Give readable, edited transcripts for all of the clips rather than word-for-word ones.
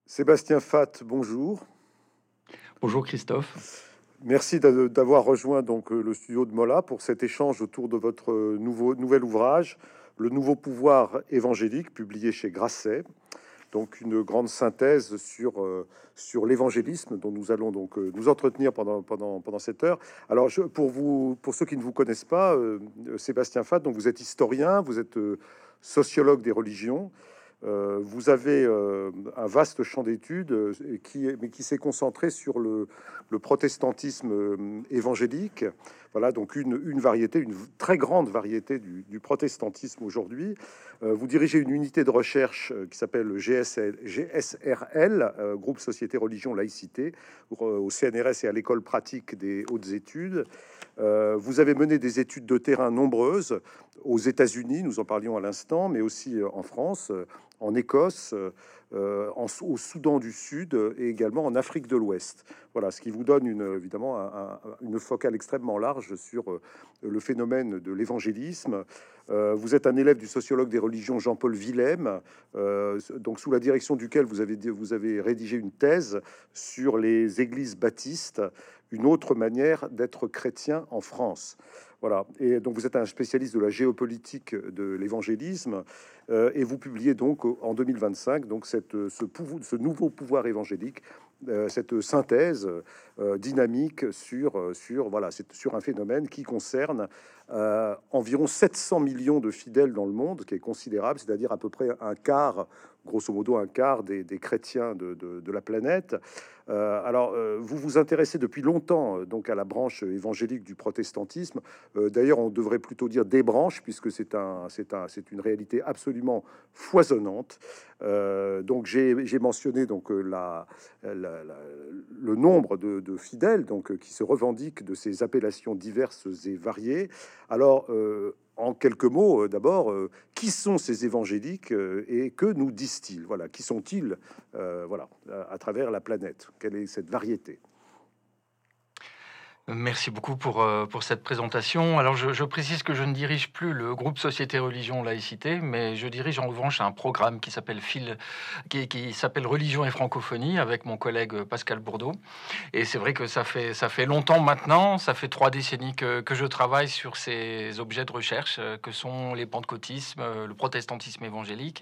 Sébastien Fath, bonjour. Bonjour Christophe. Merci d'avoir rejoint le studio de Mola pour cet échange autour de votre nouvel ouvrage, Le Nouveau Pouvoir évangélique, publié chez Grasset. Donc une grande synthèse sur l'évangélisme dont nous allons nous entretenir pendant cette heure. Alors pour ceux qui ne vous connaissent pas, Sébastien Fath, donc vous êtes historien, vous êtes sociologue des religions. Vous avez un vaste champ d'études mais qui s'est concentré sur le protestantisme évangélique. Voilà, donc une variété, une très grande variété du protestantisme aujourd'hui. Vous dirigez une unité de recherche qui s'appelle le GSRL, Groupe Société Religion Laïcité, au CNRS et à l'École pratique des hautes études. Vous avez mené des études de terrain nombreuses aux États-Unis, nous en parlions à l'instant, mais aussi en France, en Écosse, au Soudan du Sud et également en Afrique de l'Ouest. Voilà, ce qui vous donne évidemment une focale extrêmement large sur le phénomène de l'évangélisme. Vous êtes un élève du sociologue des religions Jean-Paul Villem, donc sous la direction duquel vous avez rédigé une thèse sur les églises baptistes, une autre manière d'être chrétien en France. Voilà, et donc vous êtes un spécialiste de la géopolitique de l'évangélisme, et vous publiez donc en 2025 ce nouveau pouvoir évangélique, cette synthèse dynamique sur un phénomène qui concerne environ 700 millions de fidèles dans le monde, qui est considérable, c'est-à-dire à peu près un quart, grosso modo un quart des chrétiens de la planète. Vous vous intéressez depuis longtemps donc à la branche évangélique du protestantisme. D'ailleurs, on devrait plutôt dire des branches, puisque c'est une réalité absolument foisonnante. Donc j'ai mentionné le nombre de fidèles qui se revendiquent de ces appellations diverses et variées. En quelques mots, d'abord, qui sont ces évangéliques et que nous disent-ils? Voilà, qui sont-ils à travers la planète? Quelle est cette variété? Merci beaucoup pour cette présentation. Alors je précise que je ne dirige plus le groupe Société Religion Laïcité, mais je dirige en revanche un programme qui s'appelle qui s'appelle Religion et Francophonie avec mon collègue Pascal Bourdeau. Et c'est vrai que ça fait longtemps maintenant, ça fait 3 décennies que je travaille sur ces objets de recherche que sont les pentecôtismes, le protestantisme évangélique.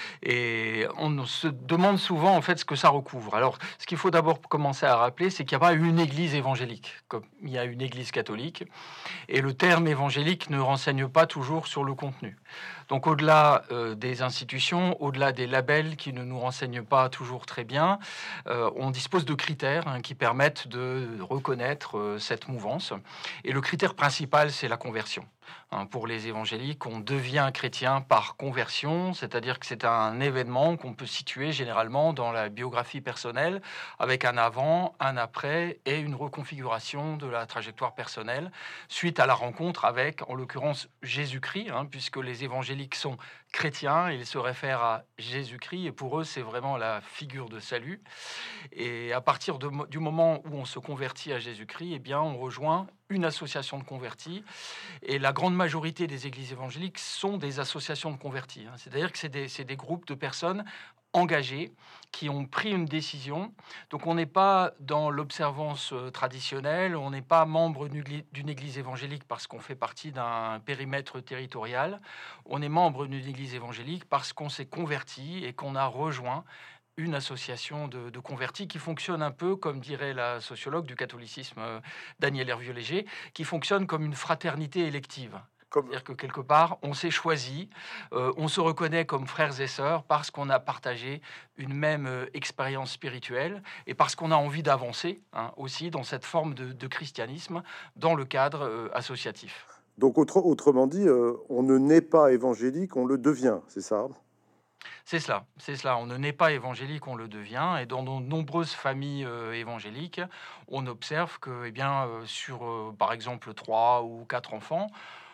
Et on se demande souvent en fait ce que ça recouvre. Alors, ce qu'il faut d'abord commencer à rappeler, c'est qu'il n'y a pas une église évangélique, comme il y a une église catholique, et le terme évangélique ne renseigne pas toujours sur le contenu. Donc, au-delà des institutions, au-delà des labels qui ne nous renseignent pas toujours très bien, on dispose de critères qui permettent de reconnaître cette mouvance. Et le critère principal, c'est la conversion. Pour les évangéliques, on devient chrétien par conversion, c'est-à-dire que c'est un événement qu'on peut situer généralement dans la biographie personnelle, avec un avant, un après et une reconfiguration de la trajectoire personnelle, suite à la rencontre avec, en l'occurrence, Jésus-Christ, puisque les évangéliques sont chrétiens, ils se réfèrent à Jésus-Christ, et pour eux, c'est vraiment la figure de salut. Et à partir du moment où on se convertit à Jésus-Christ, eh bien, on rejoint une association de convertis. Et la grande majorité des églises évangéliques sont des associations de convertis. C'est-à-dire que c'est des groupes de personnes engagées qui ont pris une décision. Donc on n'est pas dans l'observance traditionnelle, on n'est pas membre d'une église évangélique parce qu'on fait partie d'un périmètre territorial. On est membre d'une église évangélique parce qu'on s'est converti et qu'on a rejoint une association de convertis qui fonctionne un peu, comme dirait la sociologue du catholicisme, Danielle Hervieux-Léger, qui fonctionne comme une fraternité élective. Comme, C'est-à-dire que quelque part, on s'est choisi, on se reconnaît comme frères et sœurs parce qu'on a partagé une même expérience spirituelle et parce qu'on a envie d'avancer aussi dans cette forme de christianisme dans le cadre associatif. donc autrement dit, on ne naît pas évangélique, on le devient, c'est ça? C'est cela, c'est cela. On ne naît pas évangélique, on le devient. Et dans de nombreuses familles évangéliques, on observe que, eh bien, sur, par exemple, 3 ou 4 enfants,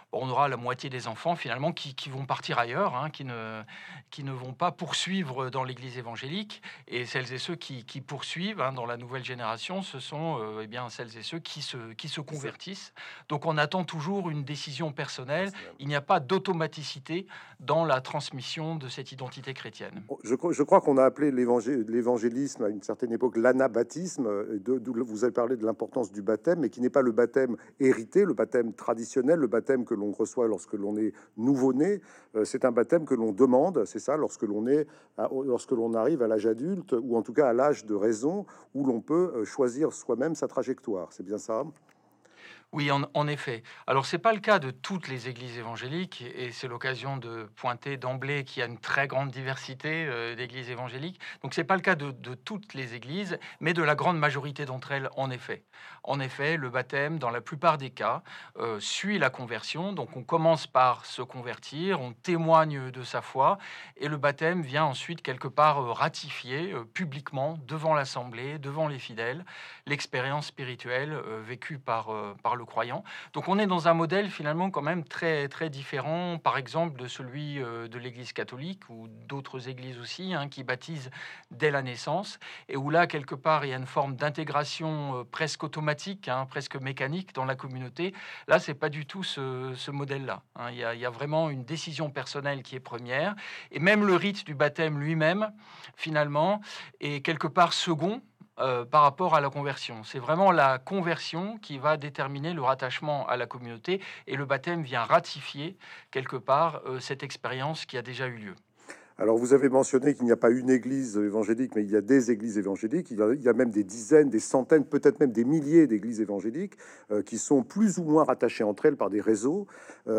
on aura la moitié des enfants finalement qui vont partir ailleurs, hein, qui ne vont pas poursuivre dans l'Église évangélique. Et celles et ceux qui poursuivent, hein, dans la nouvelle génération, ce sont eh bien celles et ceux qui se C'est ça. convertissent. Donc on attend toujours une décision personnelle. C'est- Il n'y a pas d'automaticité dans la transmission de cette identité chrétienne. Je crois qu'on a appelé l'évangélisme à une certaine époque l'anabaptisme. Vous avez parlé de l'importance du baptême, mais qui n'est pas le baptême hérité, le baptême traditionnel, le baptême que l'on reçoit lorsque l'on est nouveau-né. C'est un baptême que l'on demande, c'est ça, lorsque l'on arrive à l'âge adulte, ou en tout cas à l'âge de raison, où l'on peut choisir soi-même sa trajectoire. C'est bien ça? Oui, en effet. Alors, c'est pas le cas de toutes les églises évangéliques, et c'est l'occasion de pointer d'emblée qu'il y a une très grande diversité d'églises évangéliques. Donc, c'est pas le cas de toutes les églises, mais de la grande majorité d'entre elles, en effet. En effet, le baptême, dans la plupart des cas, suit la conversion. Donc, on commence par se convertir, on témoigne de sa foi, et le baptême vient ensuite quelque part ratifier publiquement devant l'assemblée, devant les fidèles, l'expérience spirituelle vécue par le croyant. Donc on est dans un modèle finalement quand même très, très différent, par exemple, de celui de l'Église catholique ou d'autres églises aussi, hein, qui baptisent dès la naissance, et où là, quelque part, il y a une forme d'intégration presque automatique, hein, presque mécanique dans la communauté. Là, c'est pas du tout ce modèle-là, hein. Il y a vraiment une décision personnelle qui est première, et même le rite du baptême lui-même, finalement, est quelque part second par rapport à la conversion. C'est vraiment la conversion qui va déterminer le rattachement à la communauté, et le baptême vient ratifier quelque part cette expérience qui a déjà eu lieu. Alors, vous avez mentionné qu'il n'y a pas une église évangélique, mais il y a des églises évangéliques. Il y a même des dizaines, des centaines, peut-être même des milliers d'églises évangéliques qui sont plus ou moins rattachées entre elles par des réseaux.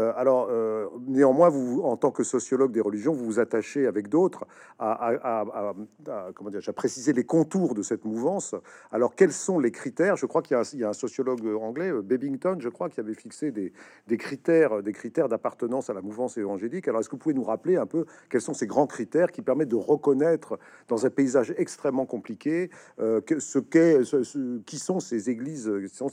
Néanmoins, vous, en tant que sociologue des religions, vous vous attachez avec d'autres comment dire, à préciser les contours de cette mouvance. Alors, quels sont les critères? Je crois qu'il y a un sociologue anglais, Babington, je crois, qui avait fixé des critères d'appartenance à la mouvance évangélique. Alors, est-ce que vous pouvez nous rappeler un peu quels sont ces grands critères qui permettent de reconnaître dans un paysage extrêmement compliqué qui sont ces églises,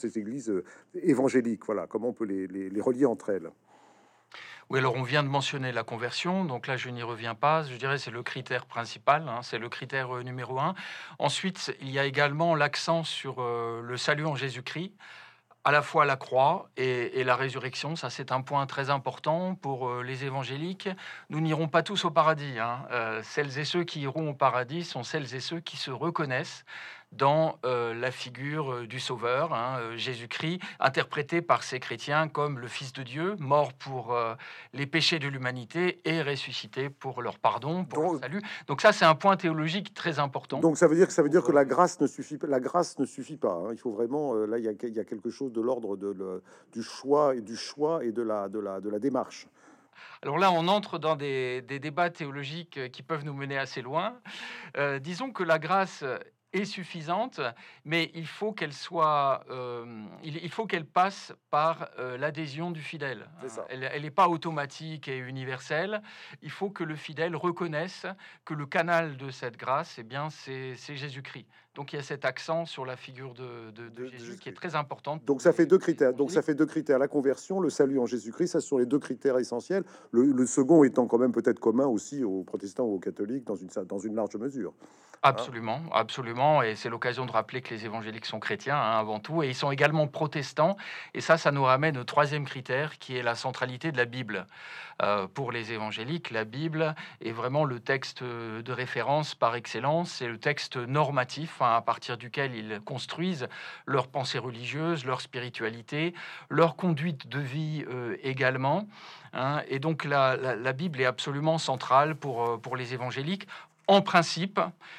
évangéliques? Voilà, comment on peut les relier entre elles? Oui, alors on vient de mentionner la conversion, donc là je n'y reviens pas. Je dirais c'est le critère principal, hein, c'est le critère numéro un. Ensuite, il y a également l'accent sur le salut en Jésus-Christ, à la fois la croix et la résurrection. Ça, c'est un point très important pour les évangéliques. Nous n'irons pas tous au paradis, hein. Celles et ceux qui iront au paradis sont celles et ceux qui se reconnaissent dans la figure du Sauveur, hein, Jésus-Christ, interprété par ces chrétiens comme le Fils de Dieu, mort pour les péchés de l'humanité et ressuscité pour leur pardon, pour leur Donc, salut. Donc ça, c'est un point théologique très important. donc ça veut dire que Pour, la grâce ne suffit pas, hein. Il faut vraiment là il y a quelque chose de l'ordre du choix et de la démarche. Alors là, on entre dans des débats théologiques qui peuvent nous mener assez loin. Disons que la grâce est suffisante, mais il faut qu'elle soit, il faut qu'elle passe par l'adhésion du fidèle, C'est hein. ça. Elle n'est pas automatique et universelle. Il faut que le fidèle reconnaisse que le canal de cette grâce, eh bien, c'est Jésus-Christ. Donc il y a cet accent sur la figure de De Jésus qui est Jésus-Christ. très importante Donc pour ça fait deux les critères. Donc ça évangéliques. fait deux critères: la conversion, le salut en Jésus-Christ. Ça, ce sont les deux critères essentiels. Le second étant quand même peut-être commun aussi aux protestants ou aux catholiques dans une large mesure. Hein. Absolument, absolument, et c'est l'occasion de rappeler que les évangéliques sont chrétiens, hein, avant tout, et ils sont également protestants. Et ça nous ramène au troisième critère, qui est la centralité de la Bible. Pour les évangéliques, la Bible est vraiment le texte de référence par excellence. C'est le texte normatif, hein, à partir duquel ils construisent leur pensée religieuse, leur spiritualité, leur conduite de vie également, hein. Et donc la Bible est absolument centrale pour les évangéliques. En principe,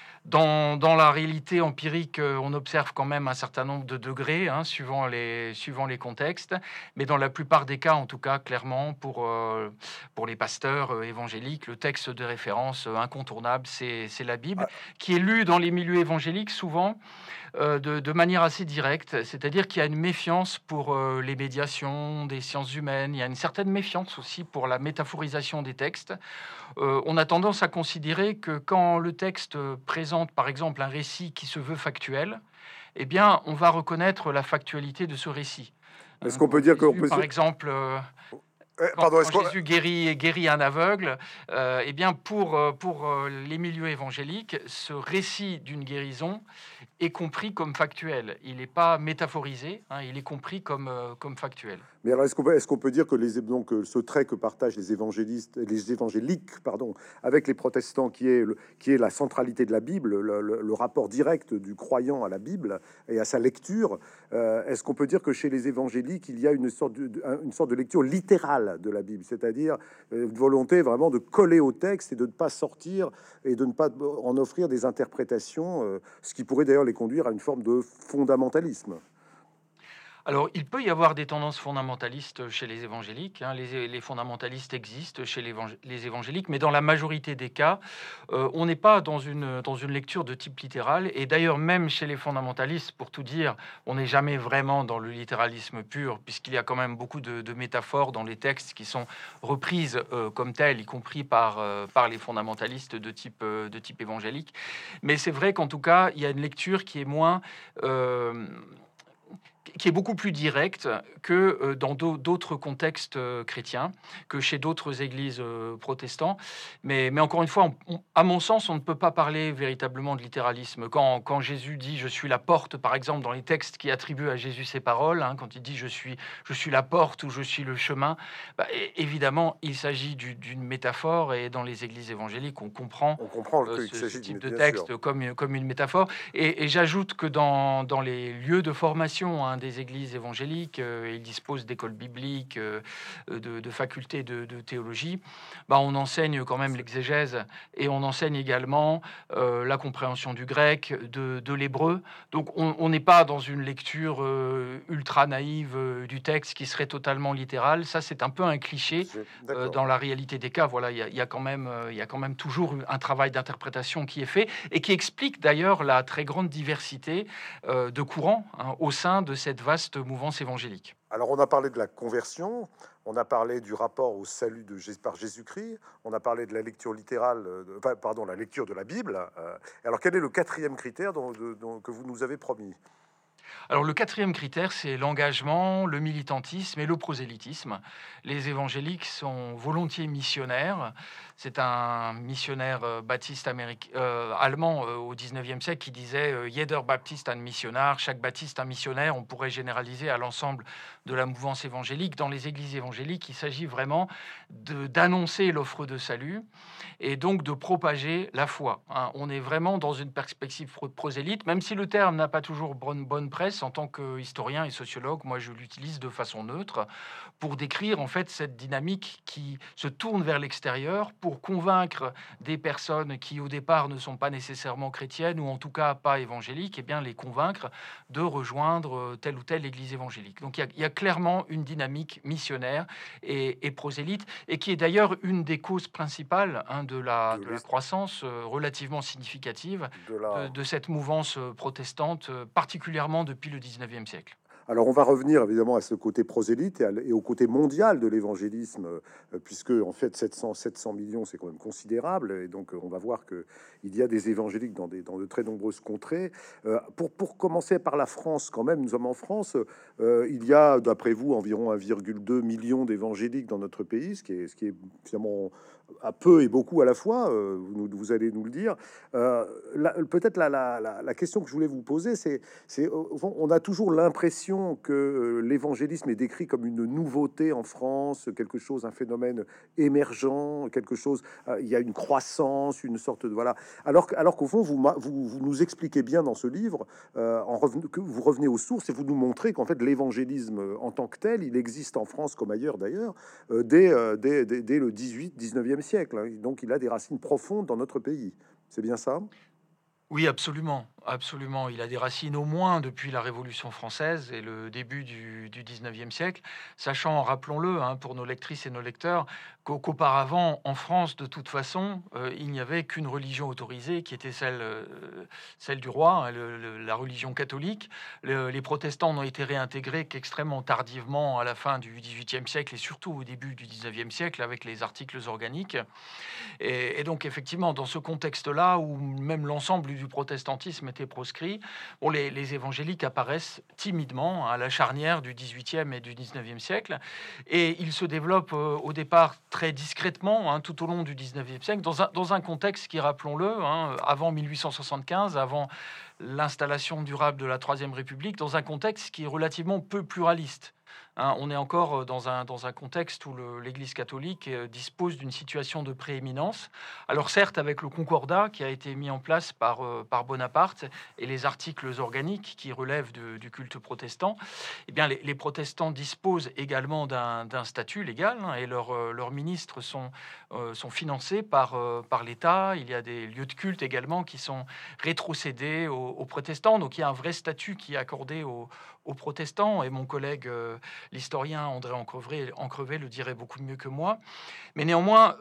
dans la réalité empirique, on observe quand même un certain nombre de degrés, hein, suivant les contextes, mais dans la plupart des cas, en tout cas, clairement, pour les pasteurs évangéliques, le texte de référence incontournable, c'est la Bible, Ah, qui est lu dans les milieux évangéliques souvent de manière assez directe, c'est-à-dire qu'il y a une méfiance pour les médiations des sciences humaines, il y a une certaine méfiance aussi pour la métaphorisation des textes. On a tendance à considérer que quand le texte présente, par exemple, un récit qui se veut factuel, eh bien, on va reconnaître la factualité de ce récit, est-ce hein. qu'on Quand peut dire qu'on Jésus, peut... par exemple, Pardon, Quand Jésus guérit un aveugle, eh bien pour les milieux évangéliques, ce récit d'une guérison est compris comme factuel. Il n'est pas métaphorisé, hein, il est compris comme factuel. Mais alors, est-ce qu'on peut dire que donc, ce trait que partagent les évangélistes, les évangéliques, pardon, avec les protestants, qui est la centralité de la Bible, le rapport direct du croyant à la Bible et à sa lecture, est-ce qu'on peut dire que chez les évangéliques, il y a une sorte de lecture littérale de la Bible, c'est-à-dire une volonté vraiment de coller au texte et de ne pas sortir et de ne pas en offrir des interprétations, ce qui pourrait d'ailleurs les conduire à une forme de fondamentalisme? Alors, il peut y avoir des tendances fondamentalistes chez les évangéliques, hein. Les fondamentalistes existent chez les évangéliques, mais dans la majorité des cas, on n'est pas dans une lecture de type littéral. Et d'ailleurs, même chez les fondamentalistes, pour tout dire, on n'est jamais vraiment dans le littéralisme pur, puisqu'il y a quand même beaucoup de métaphores dans les textes qui sont reprises comme telles, y compris par les fondamentalistes de type évangélique. Mais c'est vrai qu'en tout cas, il y a une lecture qui est moins... qui est beaucoup plus directe que dans d'autres contextes chrétiens, que chez d'autres églises protestantes. Mais encore une fois, à mon sens, on ne peut pas parler véritablement de littéralisme. Quand Jésus dit « je suis la porte », par exemple, dans les textes qui attribuent à Jésus ces paroles, hein, quand il dit « je suis la porte » ou « je suis le chemin », évidemment, il s'agit d'une métaphore, et dans les églises évangéliques, on comprend Qu'il ce s'agit type de bien texte sûr. comme une métaphore. Et j'ajoute que dans les lieux de formation, hein, des églises évangéliques, ils disposent d'écoles bibliques, de facultés de théologie. On enseigne quand même l'exégèse, et on enseigne également la compréhension du grec, de l'hébreu. Donc on n'est pas dans une lecture ultra naïve du texte qui serait totalement littérale. Ça, c'est un peu un cliché. D'accord. Dans la réalité des cas, voilà, il y a quand même toujours un travail d'interprétation qui est fait, et qui explique d'ailleurs la très grande diversité de courants, hein, au sein de cette vaste mouvance évangélique. Alors, on a parlé de la conversion, on a parlé du rapport au salut par Jésus-Christ, on a parlé de la lecture littérale, pardon, la lecture de la Bible. Alors, quel est le quatrième critère que vous nous avez promis? Alors le quatrième critère, c'est l'engagement, le militantisme et le prosélytisme. Les évangéliques sont volontiers missionnaires. C'est un missionnaire baptiste allemand au 19e siècle qui disait Jeder Baptist ein Missionar, chaque baptiste un missionnaire. On pourrait généraliser à l'ensemble de la mouvance évangélique. Dans les églises évangéliques, il s'agit vraiment d'annoncer l'offre de salut, et donc de propager la foi, hein. On est vraiment dans une perspective prosélyte, même si le terme n'a pas toujours bonne presse. En tant qu'historien et sociologue, moi je l'utilise de façon neutre pour décrire en fait cette dynamique qui se tourne vers l'extérieur pour convaincre des personnes qui au départ ne sont pas nécessairement chrétiennes, ou en tout cas pas évangéliques, et bien les convaincre de rejoindre telle ou telle église évangélique. Donc il y a clairement une dynamique missionnaire et prosélyte, et qui est d'ailleurs une des causes principales, hein, de la croissance relativement significative de cette mouvance protestante, particulièrement depuis le 19e siècle. Alors, on va revenir évidemment à ce côté prosélyte et au côté mondial de l'évangélisme, puisque en fait 700 millions, c'est quand même considérable, et donc on va voir que il y a des évangéliques dans de très nombreuses contrées. Pour commencer par la France, quand même, nous sommes en France, il y a, d'après vous, environ 1,2 million d'évangéliques dans notre pays, ce qui est finalement à peu et beaucoup à la fois. Vous allez nous le dire. Peut-être la question que je voulais vous poser, c'est au fond, on a toujours l'impression que l'évangélisme est décrit comme une nouveauté en France, quelque chose, un phénomène émergent, quelque chose, il y a une croissance, une sorte de voilà. Alors qu'au fond, vous nous expliquez bien dans ce livre, que vous revenez aux sources et vous nous montrez qu'en fait l'évangélisme en tant que tel, il existe en France comme ailleurs d'ailleurs, dès le 19e siècle, hein. Donc il a des racines profondes dans notre pays. C'est bien ça? Oui, absolument, absolument. Il a des racines au moins depuis la Révolution française et le début du 19e siècle, sachant, rappelons-le, hein, pour nos lectrices et nos lecteurs, qu'auparavant, en France, de toute façon, il n'y avait qu'une religion autorisée, qui était celle du roi, hein, la religion catholique. Les protestants n'ont été réintégrés qu'extrêmement tardivement, à la fin du 18e siècle et surtout au début du 19e siècle, avec les articles organiques. Et donc, effectivement, dans ce contexte-là, où même l'ensemble du protestantisme été proscrits. Bon, les évangéliques apparaissent timidement à la charnière du XVIIIe et du XIXe siècle, et ils se développent au départ très discrètement, hein, tout au long du XIXe siècle, dans un contexte qui, rappelons-le, hein, avant 1875, avant l'installation durable de la Troisième République, dans un contexte qui est relativement peu pluraliste. Hein, on est encore dans un contexte où l'Église catholique dispose d'une situation de prééminence. Alors certes, avec le Concordat qui a été mis en place par Bonaparte et les articles organiques qui relèvent du culte protestant, eh bien, les protestants disposent également d'un statut légal, hein, et leurs ministres sont financés par l'État. Il y a des lieux de culte également qui sont rétrocédés aux protestants. Donc il y a un vrai statut qui est accordé aux protestants, et mon collègue l'historien André Ancrevet le dirait beaucoup mieux que moi. Mais néanmoins,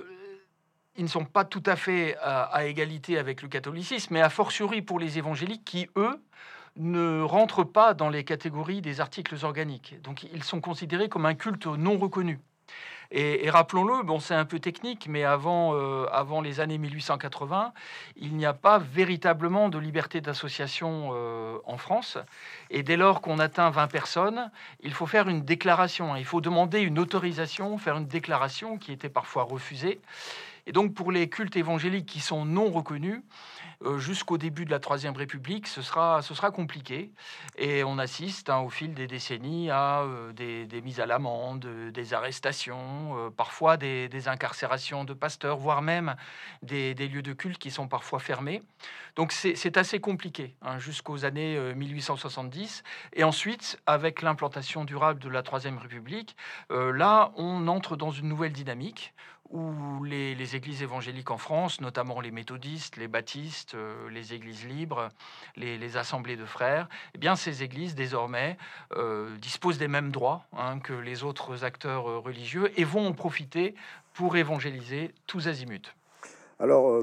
ils ne sont pas tout à fait à égalité avec le catholicisme, mais a fortiori pour les évangéliques qui, eux, ne rentrent pas dans les catégories des articles organiques. Donc ils sont considérés comme un culte non reconnu. Et rappelons-le, bon, c'est un peu technique, mais avant les années 1880, il n'y a pas véritablement de liberté d'association en France. Et dès lors qu'on atteint 20 personnes, il faut faire une déclaration, hein. Il faut demander une autorisation, faire une déclaration qui était parfois refusée. Et donc pour les cultes évangéliques qui sont non reconnus, jusqu'au début de la Troisième République, ce sera compliqué. Et on assiste, hein, au fil des décennies à des mises à l'amende, des arrestations, parfois des incarcérations de pasteurs, voire même des lieux de culte qui sont parfois fermés. Donc c'est assez compliqué, hein, jusqu'aux années 1870. Et ensuite, avec l'implantation durable de la Troisième République, là, on entre dans une nouvelle dynamique où les églises évangéliques en France, notamment les méthodistes, les baptistes, les églises libres, les assemblées de frères, eh bien, ces églises, désormais, disposent des mêmes droits, hein, que les autres acteurs religieux, et vont en profiter pour évangéliser tous azimuts. Alors,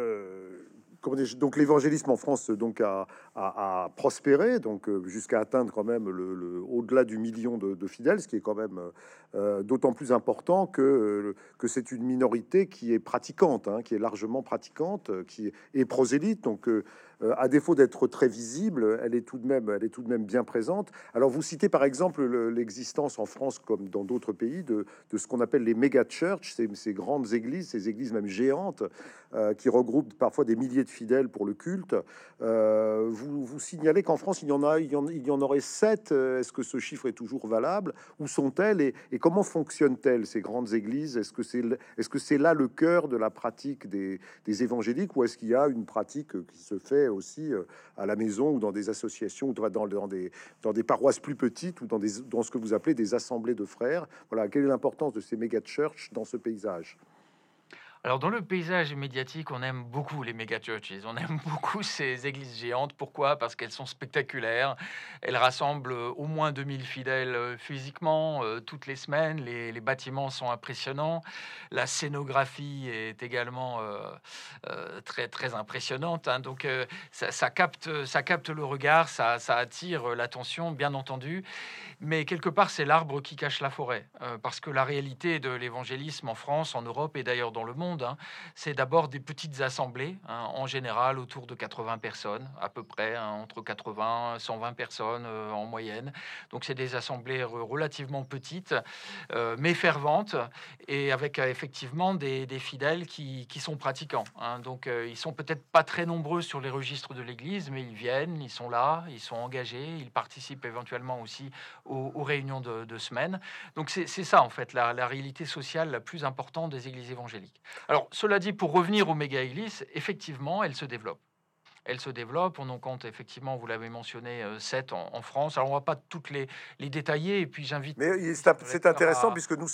donc l'évangélisme en France donc a prospéré, donc jusqu'à atteindre quand même au-delà du million de fidèles, ce qui est quand même d'autant plus important que c'est une minorité qui est pratiquante, hein, qui est largement pratiquante, qui est prosélyte. Donc à défaut d'être très visible, elle est tout de même bien présente. Alors vous citez par exemple l'existence en France, comme dans d'autres pays, de ce qu'on appelle les méga church, ces grandes églises, ces églises même géantes, qui regroupent parfois des milliers de fidèles pour le culte. Vous signalez qu'en France, il y en aurait 7. Est-ce que ce chiffre est toujours valable? Où sont-elles et comment fonctionnent-elles, ces grandes églises? Est-ce que c'est là le cœur de la pratique des évangéliques, ou est-ce qu'il y a une pratique qui se fait aussi à la maison ou dans des associations, ou dans des paroisses plus petites, ou dans ce que vous appelez des assemblées de frères? Voilà, quelle est l'importance de ces méga church dans ce paysage? Alors, dans le paysage médiatique, on aime beaucoup les méga churches. On aime beaucoup ces églises géantes. Pourquoi? Parce qu'elles sont spectaculaires. Elles rassemblent au moins 2000 fidèles physiquement toutes les semaines. Les bâtiments sont impressionnants. La scénographie est également très, très impressionnante, hein. Donc, ça capte le regard, ça attire l'attention, bien entendu. Mais quelque part, c'est l'arbre qui cache la forêt. Parce que la réalité de l'évangélisme en France, en Europe et d'ailleurs dans le monde, hein, c'est d'abord des petites assemblées, hein, en général autour de 80 personnes, à peu près, hein, entre 80 et 120 personnes en moyenne. Donc c'est des assemblées relativement petites, mais ferventes, et avec effectivement des fidèles qui sont pratiquants, hein. Donc ils sont peut-être pas très nombreux sur les registres de l'Église, mais ils viennent, ils sont là, ils sont engagés, ils participent éventuellement aussi aux réunions de semaine. Donc c'est ça en fait la réalité sociale la plus importante des églises évangéliques. Alors cela dit, pour revenir aux méga-églises, effectivement, elles se développent. Elle se développe. On en compte effectivement, vous l'avez mentionné, 7 en France. Alors on va pas toutes les détailler. Et puis j'invite Mais c'est intéressant puisque nous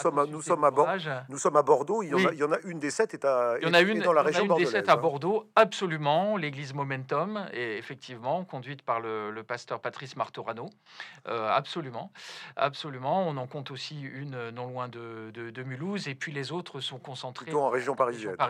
sommes à Bordeaux. Oui. Il y en a une des 7 est Il y en a une, dans la il y en a région une des bordelaise, 7 à hein. Bordeaux, absolument, l'église Momentum, et effectivement conduite par le pasteur Patrice Martorano, absolument, absolument. On en compte aussi une non loin de Mulhouse, et puis les autres sont concentrés Plutôt en région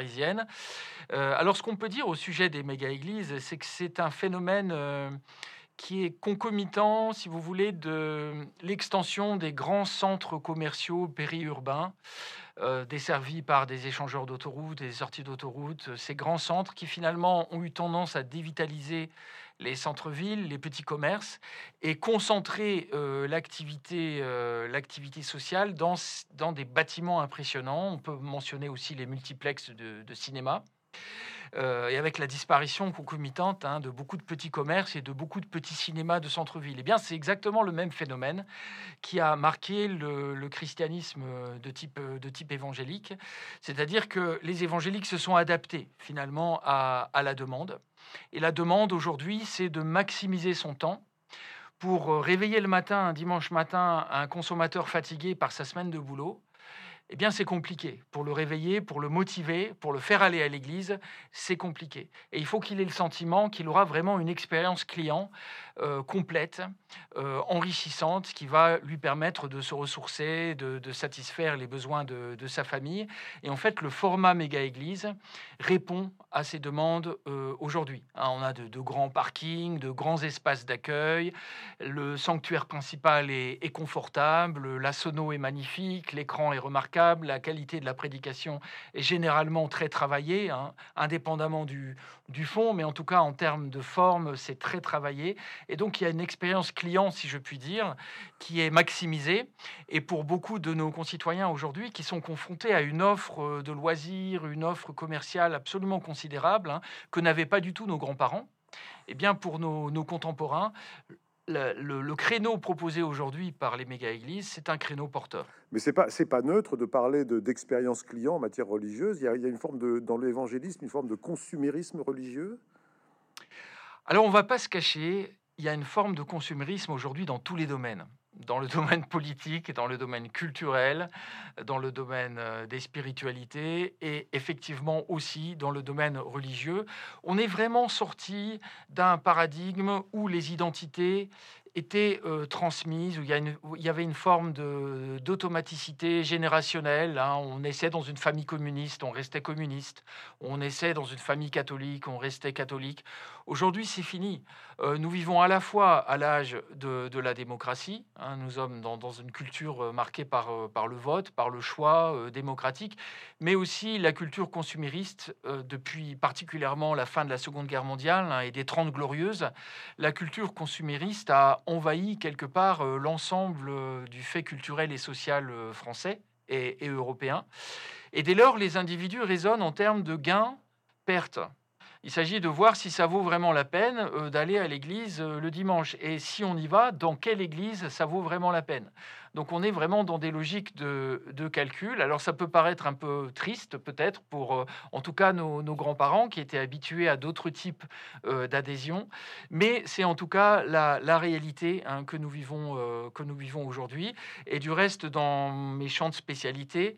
parisienne. Alors ce qu'on peut dire au sujet des méga-églises, c'est que c'est un phénomène qui est concomitant, si vous voulez, de l'extension des grands centres commerciaux périurbains, desservis par des échangeurs d'autoroutes, des sorties d'autoroutes. Ces grands centres qui finalement ont eu tendance à dévitaliser les centres-villes, les petits commerces, et concentrer l'activité sociale dans des bâtiments impressionnants. On peut mentionner aussi les multiplexes de cinéma. Et avec la disparition concomitante, de beaucoup de petits commerces et de beaucoup de petits cinémas de centre-ville. Eh bien, c'est exactement le même phénomène qui a marqué le christianisme de type évangélique. C'est-à-dire que les évangéliques se sont adaptés finalement à la demande. Et la demande aujourd'hui, c'est de maximiser son temps pour réveiller le matin, un dimanche matin, un consommateur fatigué par sa semaine de boulot. Eh bien, c'est compliqué. Pour le réveiller, pour le motiver, pour le faire aller à l'église, c'est compliqué. Et il faut qu'il ait le sentiment qu'il aura vraiment une expérience client complète, enrichissante, qui va lui permettre de se ressourcer, de satisfaire les besoins de sa famille. Et en fait, le format méga-église répond à ces demandes aujourd'hui. On a de grands parkings, de grands espaces d'accueil. Le sanctuaire principal est confortable, la sono est magnifique, l'écran est remarquable, la qualité de la prédication est généralement très travaillée, indépendamment du fond, mais en tout cas en termes de forme, c'est très travaillé. Et donc il y a une expérience client, si je puis dire, qui est maximisée. Et pour beaucoup de nos concitoyens aujourd'hui qui sont confrontés à une offre de loisirs, une offre commerciale absolument considérable, que n'avaient pas du tout nos grands-parents, eh bien pour nos contemporains, le créneau proposé aujourd'hui par les méga-églises, c'est un créneau porteur. Mais c'est pas neutre de parler d'expérience client en matière religieuse. Il y a une forme dans l'évangélisme, une forme de consumérisme religieux. Alors, on ne va pas se cacher, il y a une forme de consumérisme aujourd'hui dans tous les domaines. Dans le domaine politique, dans le domaine culturel, dans le domaine des spiritualités et effectivement aussi dans le domaine religieux. On est vraiment sorti d'un paradigme où les identités étaient transmises, où il y avait une forme d'automaticité générationnelle. On naissait dans une famille communiste, on restait communiste. On naissait dans une famille catholique, on restait catholique. Aujourd'hui, c'est fini. Nous vivons à la fois à l'âge de la démocratie. Nous sommes dans une culture marquée par le vote, par le choix démocratique, mais aussi la culture consumériste depuis particulièrement la fin de la Seconde Guerre mondiale et des 30 Glorieuses. La culture consumériste a envahi quelque part l'ensemble du fait culturel et social français et européen. Et dès lors, les individus raisonnent en termes de gains, pertes. Il s'agit de voir si ça vaut vraiment la peine d'aller à l'église le dimanche. Et si on y va, dans quelle église ça vaut vraiment la peine. Donc on est vraiment dans des logiques de calcul. Alors ça peut paraître un peu triste peut-être pour en tout cas nos grands-parents qui étaient habitués à d'autres types d'adhésion. Mais c'est en tout cas la réalité que nous vivons aujourd'hui. Et du reste, dans mes champs de spécialité,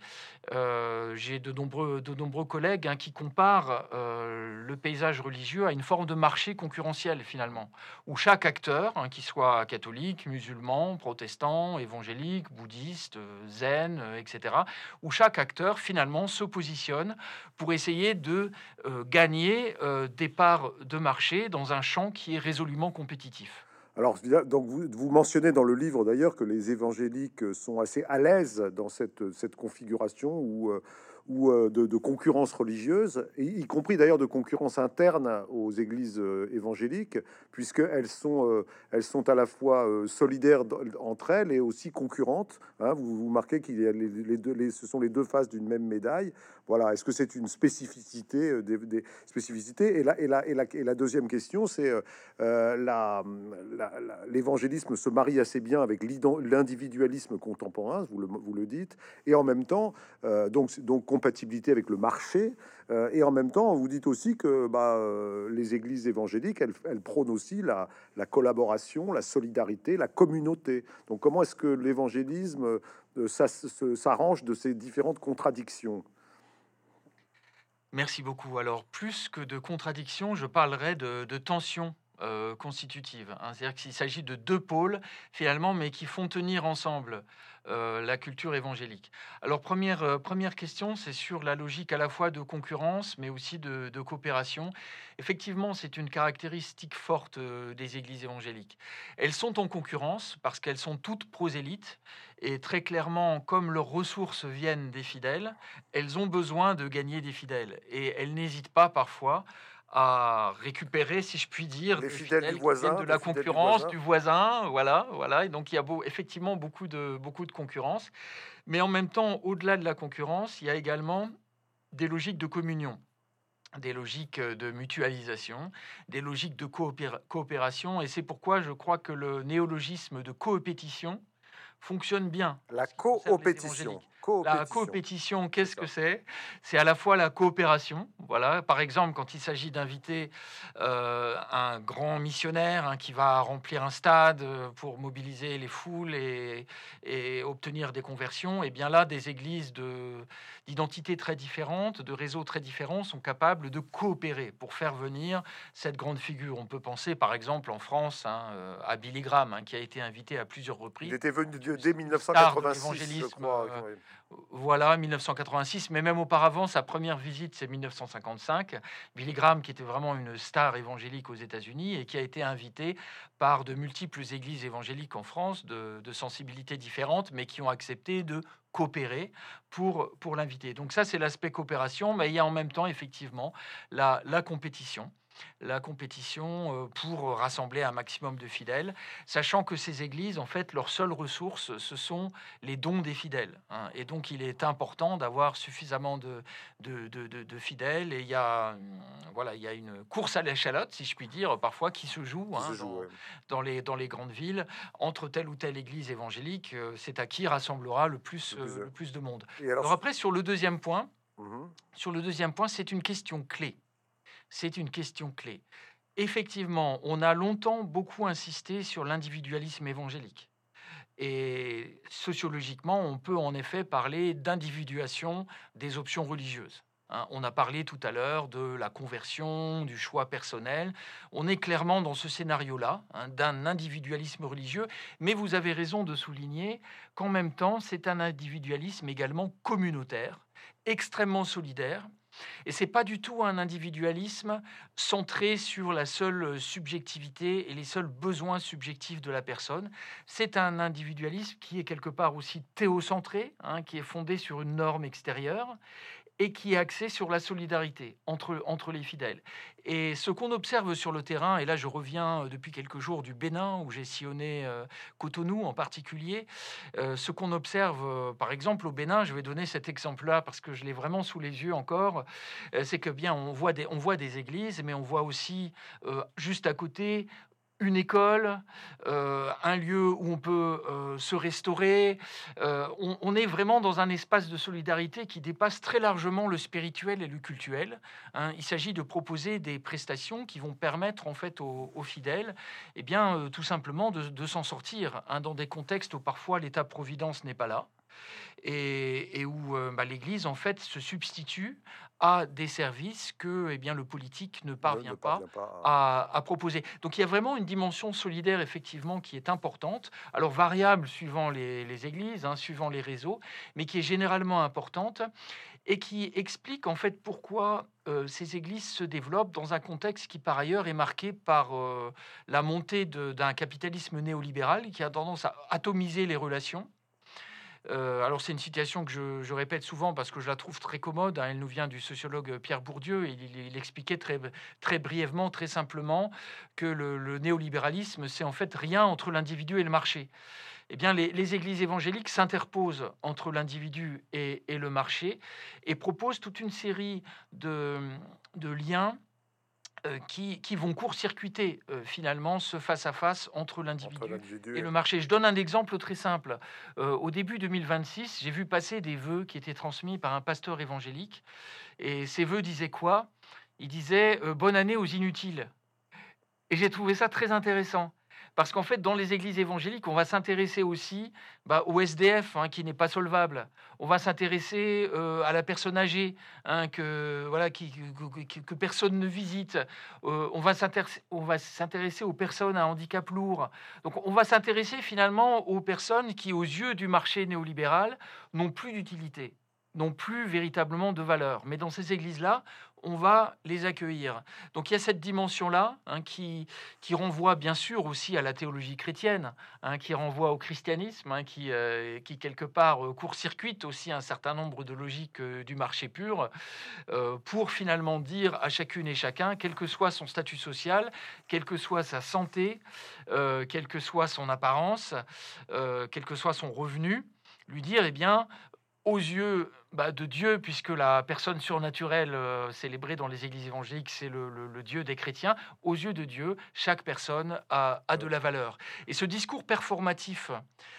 j'ai de nombreux collègues qui comparent le paysage religieux à une forme de marché concurrentiel finalement, où chaque acteur, qu'il soit catholique, musulman, protestant, évangélique, bouddhiste, zen, etc., où chaque acteur finalement se positionne pour essayer de gagner des parts de marché dans un champ qui est résolument compétitif. Alors, donc vous mentionnez dans le livre d'ailleurs que les évangéliques sont assez à l'aise dans cette configuration ou de concurrence religieuse, et y compris d'ailleurs de concurrence interne aux églises évangéliques, puisqu'elles elles sont à la fois solidaires entre elles et aussi concurrentes. Vous marquez qu'il y a ce sont les deux faces d'une même médaille. Voilà. Est-ce que c'est une spécificité des spécificités? Et la deuxième question, c'est l'évangélisme se marie assez bien avec l'individualisme contemporain, vous le dites, et en même temps, donc compatibilité avec le marché, et en même temps, vous dites aussi que les églises évangéliques, elles prônent aussi la collaboration, la solidarité, la communauté. Donc comment est-ce que l'évangélisme s'arrange de ces différentes contradictions? Merci beaucoup. Alors, plus que de contradictions, je parlerai de tensions constitutives, hein. C'est-à-dire qu'il s'agit de 2 pôles, finalement, mais qui font tenir ensemble, la culture évangélique. Alors première question, c'est sur la logique à la fois de concurrence, mais aussi de coopération. Effectivement, c'est une caractéristique forte, des églises évangéliques. Elles sont en concurrence parce qu'elles sont toutes prosélytes et très clairement, comme leurs ressources viennent des fidèles, elles ont besoin de gagner des fidèles et elles n'hésitent pas parfois à récupérer, si je puis dire, Les des fidèles du fidèles qui viennent voisin, de des la fidèles du concurrence, voisin. du voisin, voilà. Et donc il y a effectivement beaucoup de concurrence. Mais en même temps, au-delà de la concurrence, il y a également des logiques de communion, des logiques de mutualisation, des logiques de coopération. Et c'est pourquoi je crois que le néologisme de coopétition fonctionne bien en La ce qui concerne les coopétition. évangéliques. La Coopétition, coopétition, c'est qu'est-ce que ça. c'est? C'est à la fois la coopération, voilà. Par exemple, quand il s'agit d'inviter un grand missionnaire, hein, qui va remplir un stade pour mobiliser les foules et obtenir des conversions, et bien là, des églises d'identités très différentes, de réseaux très différents, sont capables de coopérer pour faire venir cette grande figure. On peut penser, par exemple, en France, hein, à Billy Graham, hein, qui a été invité à plusieurs Il reprises, était venu qui est dès une star de 1986, je l'évangélisme. crois. Oui. Voilà, 1986, mais même auparavant, sa première visite, c'est 1955. Billy Graham, qui était vraiment une star évangélique aux États-Unis et qui a été invité par de multiples églises évangéliques en France, de sensibilités différentes, mais qui ont accepté de coopérer pour l'inviter. Donc ça, c'est l'aspect coopération, mais il y a en même temps, effectivement, la compétition. La compétition pour rassembler un maximum de fidèles, sachant que ces églises, en fait, leur seule ressource, ce sont les dons des fidèles, hein. Et donc, il est important d'avoir suffisamment de fidèles. Et il y a, voilà, il y a une course à l'échalote, si je puis dire, parfois, qui se joue, Qui se hein, joue, ouais. dans les grandes villes, entre telle ou telle église évangélique. C'est à qui rassemblera Le plus, le plus de monde. et alors, Alors après, mhm. sur le deuxième point, c'est une question clé. C'est une question clé. Effectivement, on a longtemps beaucoup insisté sur l'individualisme évangélique. Et sociologiquement, on peut en effet parler d'individuation des options religieuses, hein. On a parlé tout à l'heure de la conversion, du choix personnel. On est clairement dans ce scénario-là, hein, d'un individualisme religieux. Mais vous avez raison de souligner qu'en même temps, c'est un individualisme également communautaire, extrêmement solidaire. Et c'est pas du tout un individualisme centré sur la seule subjectivité et les seuls besoins subjectifs de la personne. C'est un individualisme qui est quelque part aussi théocentré, hein, qui est fondé sur une norme extérieure et qui est axé sur la solidarité entre les fidèles. Et ce qu'on observe sur le terrain, et là je reviens depuis quelques jours du Bénin, où j'ai sillonné Cotonou en particulier, ce qu'on observe par exemple au Bénin, je vais donner cet exemple-là parce que je l'ai vraiment sous les yeux encore, c'est que bien on voit des églises, mais on voit aussi juste à côté une école, un lieu où on peut se restaurer. On est vraiment dans un espace de solidarité qui dépasse très largement le spirituel et le cultuel, hein. Il s'agit de proposer des prestations qui vont permettre en fait aux fidèles, eh bien, tout simplement de s'en sortir, hein, dans des contextes où parfois l'État-providence n'est pas là et où l'Église en fait se substitue à des services que eh bien, le politique ne Ne parvient pas parvient pas à proposer. Donc il y a vraiment une dimension solidaire effectivement qui est importante, alors variable suivant les églises, hein, suivant les réseaux, mais qui est généralement importante et qui explique en fait pourquoi ces églises se développent dans un contexte qui par ailleurs est marqué par la montée d'un capitalisme néolibéral qui a tendance à atomiser les relations. Alors c'est une citation que je répète souvent parce que je la trouve très commode, hein. Elle nous vient du sociologue Pierre Bourdieu et il expliquait très brièvement, très simplement que le néolibéralisme, c'est en fait rien entre l'individu et le marché. Eh bien, les églises évangéliques s'interposent entre l'individu et le marché et proposent toute une série de liens qui vont court-circuiter finalement ce face-à-face entre entre l'individu l'individu et et... le marché. Je donne un exemple très simple. Au début 2026, j'ai vu passer des vœux qui étaient transmis par un pasteur évangélique. Et ces vœux disaient quoi? Il disait Bonne année aux inutiles ». Et j'ai trouvé ça très intéressant Parce qu'en fait, dans les églises évangéliques, on va s'intéresser aussi au SDF, qui n'est pas solvable. On va s'intéresser à la personne âgée, que personne ne visite. On va s'intéresser aux personnes à handicap lourd. Donc on va s'intéresser finalement aux personnes qui, aux yeux du marché néolibéral, n'ont plus d'utilité, n'ont plus véritablement de valeur. Mais dans ces églises-là, on va les accueillir. Donc il y a cette dimension-là qui renvoie bien sûr aussi à la théologie chrétienne, qui renvoie au christianisme, qui quelque part court-circuite aussi un certain nombre de logiques du marché pur, pour finalement dire à chacune et chacun, quel que soit son statut social, quelle que soit sa santé, quelle que soit son apparence, quel que soit son revenu, lui dire, eh bien, aux yeux de Dieu, puisque la personne surnaturelle célébrée dans les églises évangéliques, c'est le Dieu des chrétiens, aux yeux de Dieu, chaque personne a de la valeur. Et ce discours performatif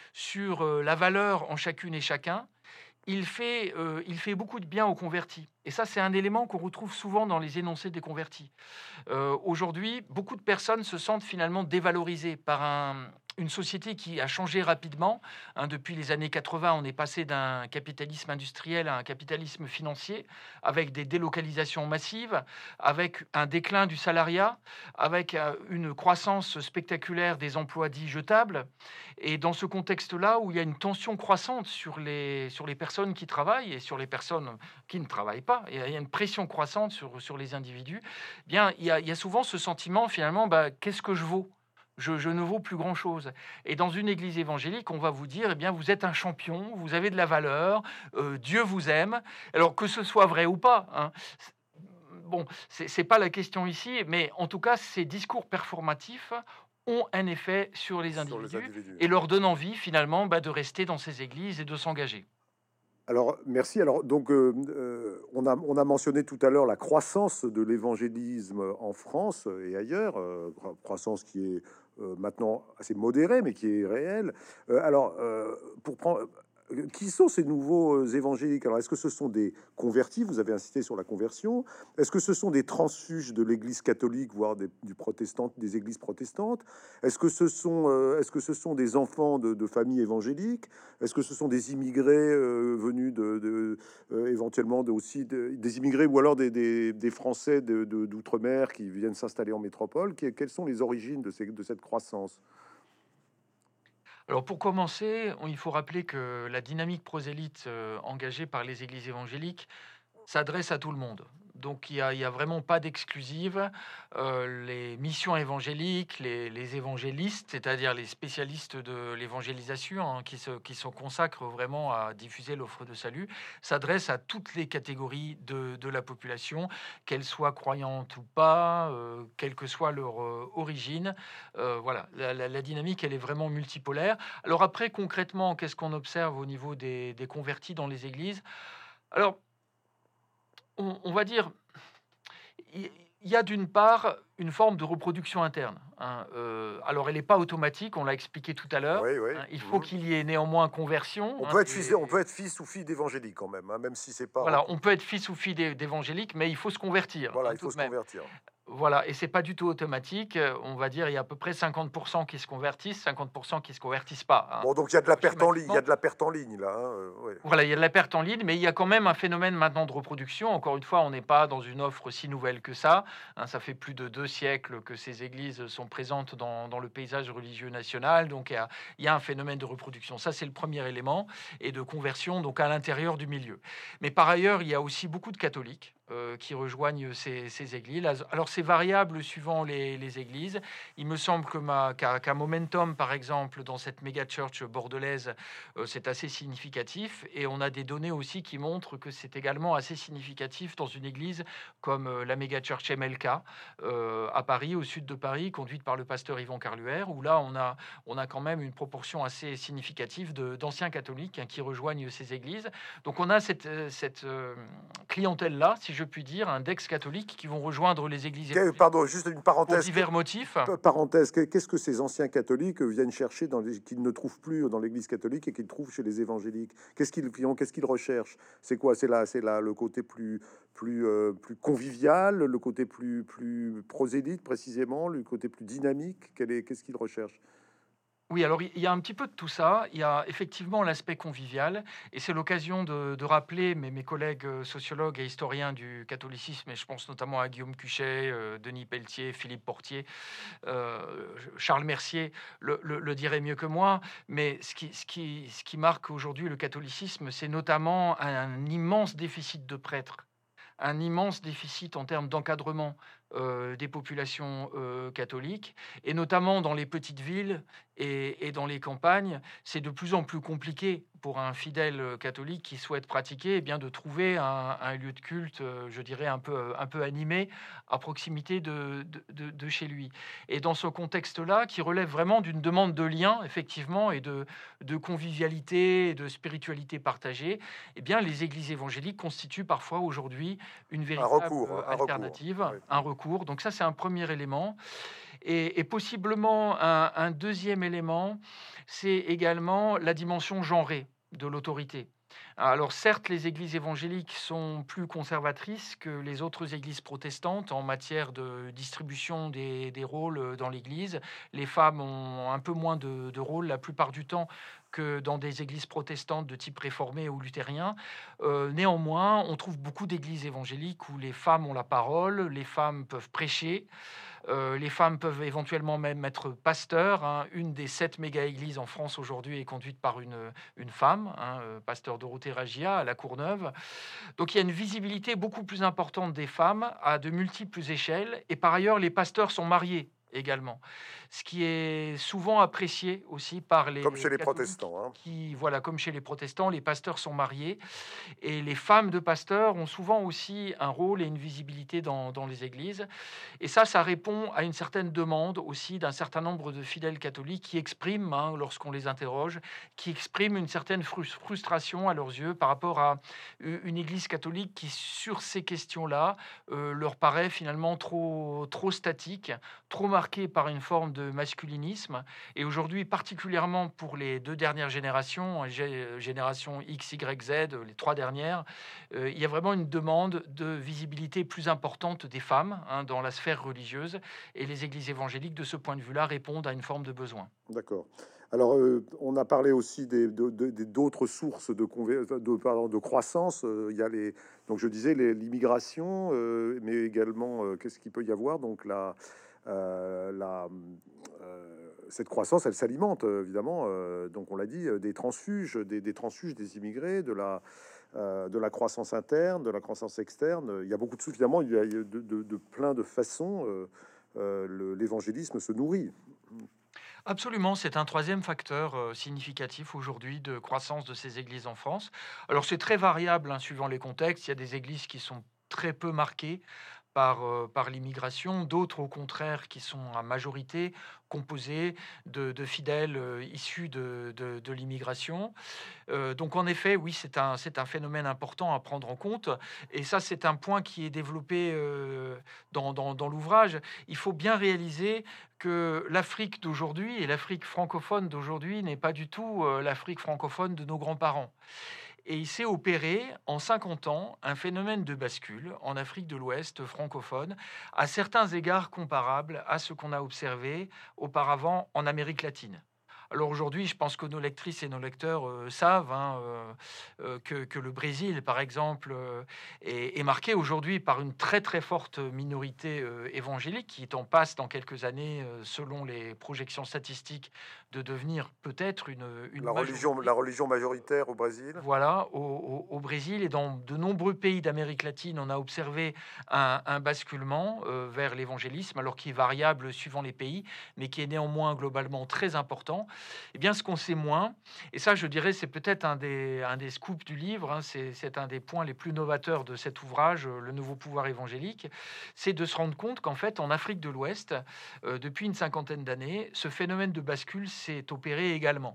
sur la valeur en chacune et chacun, il fait beaucoup de bien aux convertis. Et ça, c'est un élément qu'on retrouve souvent dans les énoncés des convertis. Aujourd'hui, beaucoup de personnes se sentent finalement dévalorisées par une société qui a changé rapidement. Depuis les années 80, on est passé d'un capitalisme industriel à un capitalisme financier, avec des délocalisations massives, avec un déclin du salariat, avec une croissance spectaculaire des emplois dits jetables. Et dans ce contexte-là, où il y a une tension croissante sur les personnes qui travaillent et sur les personnes qui ne travaillent pas, il y a une pression croissante sur les individus, eh bien, il y a souvent ce sentiment, finalement, qu'est-ce que je vaux ? Je ne vaux plus grand-chose. Et dans une église évangélique, on va vous dire, eh bien, vous êtes un champion, vous avez de la valeur, Dieu vous aime. Alors, que ce soit vrai ou pas, bon, c'est pas la question ici, mais en tout cas, ces discours performatifs ont un effet sur les individus et leur donnent envie, finalement, de rester dans ces églises et de s'engager. Alors, merci. Alors, donc, on a mentionné tout à l'heure la croissance de l'évangélisme en France et ailleurs, croissance qui est maintenant assez modérée, mais qui est réelle. Pour prendre, qui sont ces nouveaux évangéliques? Alors, est-ce que ce sont des convertis? Vous avez insisté sur la conversion. Est-ce que ce sont des transfuges de l'Église catholique, voire des églises protestantes? Est-ce que ce sont des enfants de familles évangéliques? Est-ce que ce sont des immigrés venus éventuellement des immigrés ou alors des Français d'outre-mer qui viennent s'installer en métropole? Quelles sont les origines de cette croissance? Alors pour commencer, il faut rappeler que la dynamique prosélyte engagée par les églises évangéliques s'adresse à tout le monde. Donc il y a vraiment pas d'exclusive. Les missions évangéliques, les évangélistes, c'est-à-dire les spécialistes de l'évangélisation, qui se consacrent vraiment à diffuser l'offre de salut, s'adressent à toutes les catégories de la population, qu'elles soient croyantes ou pas, quelle que soit leur origine. Voilà, la dynamique, elle est vraiment multipolaire. Alors après, concrètement, qu'est-ce qu'on observe au niveau des convertis dans les églises? Alors, on va dire, il y a d'une part une forme de reproduction interne. Alors elle n'est pas automatique, on l'a expliqué tout à l'heure. Oui, oui. Il faut qu'il y ait néanmoins conversion. On peut être fils ou fille d'évangélique quand même, même si c'est pas. Voilà, on peut être fils ou fille d'évangélique, mais il faut se convertir. Voilà, il tout faut de se même. convertir. Voilà, et c'est pas du tout automatique. On va dire il y a à peu près 50% qui se convertissent, 50% qui se convertissent pas. Bon, donc il y a de la perte en ligne, il y a de la perte en ligne là. Ouais. Voilà, il y a de la perte en ligne, mais il y a quand même un phénomène maintenant de reproduction. Encore une fois, on n'est pas dans une offre si nouvelle que ça. Ça fait plus de 2 siècles que ces églises sont présentes dans le paysage religieux national. Donc il y a un phénomène de reproduction. Ça, c'est le premier élément, et de conversion donc à l'intérieur du milieu. Mais par ailleurs, il y a aussi beaucoup de catholiques qui rejoignent ces églises. Alors c'est variable suivant les églises. Il me semble qu'à Momentum, par exemple, dans cette méga church bordelaise, c'est assez significatif. Et on a des données aussi qui montrent que c'est également assez significatif dans une église comme la méga church MLK à Paris, au sud de Paris, conduite par le pasteur Yvan Carluère, où là on a quand même une proportion assez significative d'anciens catholiques qui rejoignent ces églises. Donc on a cette clientèle-là, si je puis dire, hein, d'ex-catholiques qui vont rejoindre les églises Pardon, juste une pour parenthèse. divers motifs. Parenthèse, qu'est-ce que ces anciens catholiques viennent chercher qu'ils ne trouvent plus dans l'Église catholique et qu'ils trouvent chez les évangéliques? Qu'est-ce qu'ils recherchent? C'est quoi? Le côté plus convivial, le côté plus prosélyte précisément, le côté plus dynamique? Qu'est-ce qu'ils recherchent? Oui, alors il y a un petit peu de tout ça. Il y a effectivement l'aspect convivial, et c'est l'occasion de rappeler mes collègues sociologues et historiens du catholicisme, et je pense notamment à Guillaume Cuchet, Denis Pelletier, Philippe Portier, Charles Mercier le dirait mieux que moi. Mais ce qui marque aujourd'hui le catholicisme, c'est notamment un immense déficit de prêtres, un immense déficit en termes d'encadrement des populations catholiques, et notamment dans les petites villes et dans les campagnes. C'est de plus en plus compliqué pour un fidèle catholique qui souhaite pratiquer, eh bien, de trouver un lieu de culte, je dirais, un peu animé, à proximité de chez lui. Et dans ce contexte-là, qui relève vraiment d'une demande de lien, effectivement, et de convivialité et de spiritualité partagée, eh bien, les églises évangéliques constituent parfois aujourd'hui une Un véritable recours, un recours. alternative, Oui. un recours. Donc ça, c'est un premier élément. Et possiblement un deuxième élément, c'est également la dimension genrée de l'autorité. Alors certes, les églises évangéliques sont plus conservatrices que les autres églises protestantes en matière de distribution des rôles dans l'Église. Les femmes ont un peu moins de rôle la plupart du temps que dans des églises protestantes de type réformé ou luthérien. Néanmoins, on trouve beaucoup d'églises évangéliques où les femmes ont la parole, les femmes peuvent prêcher, les femmes peuvent éventuellement même être pasteurs, hein. Une des 7 méga-églises en France aujourd'hui est conduite par une femme, hein, pasteur Dorothée Ragia à La Courneuve. Donc il y a une visibilité beaucoup plus importante des femmes à de multiples échelles. Et par ailleurs, les pasteurs sont mariés également, ce qui est souvent apprécié aussi par les Comme chez les catholiques protestants, hein. qui, voilà, comme chez les protestants, les pasteurs sont mariés, et les femmes de pasteurs ont souvent aussi un rôle et une visibilité dans les églises. Et ça répond à une certaine demande aussi d'un certain nombre de fidèles catholiques qui expriment, hein, lorsqu'on les interroge, qui expriment une certaine frustration à leurs yeux par rapport à une Église catholique qui, sur ces questions-là, leur paraît finalement trop statique, trop marquée par une forme de masculinisme. Et aujourd'hui, particulièrement pour les 2 dernières générations, génération X, Y, Z, les 3 dernières, il y a vraiment une demande de visibilité plus importante des femmes, hein, dans la sphère religieuse, et les églises évangéliques, de ce point de vue-là, répondent à une forme de besoin. D'accord. Alors, on a parlé aussi d'autres sources de croissance. Il y a donc je disais l'immigration, mais également qu'est-ce qu'il peut y avoir? Donc cette croissance, elle s'alimente évidemment. Donc on l'a dit, des transfuges, des transfuges, des immigrés, de la croissance interne, de la croissance externe. Il y a beaucoup de sources, évidemment. Il y a de plein de façons. L'évangélisme se nourrit. Absolument, c'est un troisième facteur significatif aujourd'hui de croissance de ces églises en France. Alors c'est très variable, hein, suivant les contextes. Il y a des églises qui sont très peu marquées par l'immigration, d'autres au contraire qui sont à majorité composées de fidèles issus de l'immigration. Donc en effet, oui, c'est un phénomène important à prendre en compte, et ça, c'est un point qui est développé dans l'ouvrage. Il faut bien réaliser que l'Afrique d'aujourd'hui et l'Afrique francophone d'aujourd'hui n'est pas du tout l'Afrique francophone de nos grands-parents. Et il s'est opéré en 50 ans un phénomène de bascule en Afrique de l'Ouest francophone, à certains égards comparable à ce qu'on a observé auparavant en Amérique latine. Alors aujourd'hui, je pense que nos lectrices et nos lecteurs savent, hein, que le Brésil, par exemple, est marqué aujourd'hui par une très très forte minorité évangélique qui est en passe dans quelques années, selon les projections statistiques, de devenir peut-être une majorité. La religion majoritaire au Brésil. Voilà, au Brésil et dans de nombreux pays d'Amérique latine, on a observé un basculement vers l'évangélisme, alors qui est variable suivant les pays, mais qui est néanmoins globalement très important. Eh bien, ce qu'on sait moins, et ça, je dirais, c'est peut-être un des scoops du livre, hein, c'est un des points les plus novateurs de cet ouvrage, Le nouveau pouvoir évangélique, c'est de se rendre compte qu'en fait, en Afrique de l'Ouest, depuis une cinquantaine d'années, ce phénomène de bascule s'est opéré également.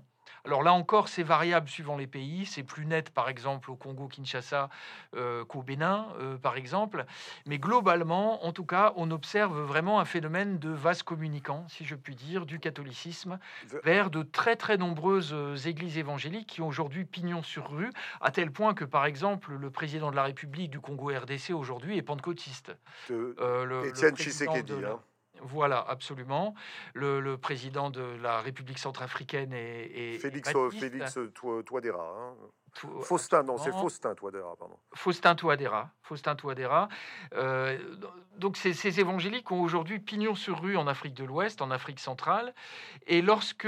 Alors là encore, c'est variable suivant les pays. C'est plus net, par exemple, au Congo-Kinshasa qu'au Bénin, par exemple. Mais globalement, en tout cas, on observe vraiment un phénomène de vase communicant, si je puis dire, du catholicisme vers de très très nombreuses églises évangéliques qui ont aujourd'hui pignon sur rue, à tel point que, par exemple, le président de la République du Congo RDC aujourd'hui est pentecôtiste. Le Étienne président de Tshisekedi, hein. voilà, absolument. Le président de la République centrafricaine est baptiste. Félix Touadéra, hein. Faustin, non, c'est Absolument. Faustin Touadéra, pardon. Faustin Touadéra. Faustin Touadéra. Euh, donc ces évangéliques ont aujourd'hui pignon sur rue en Afrique de l'Ouest, en Afrique centrale. Et lorsque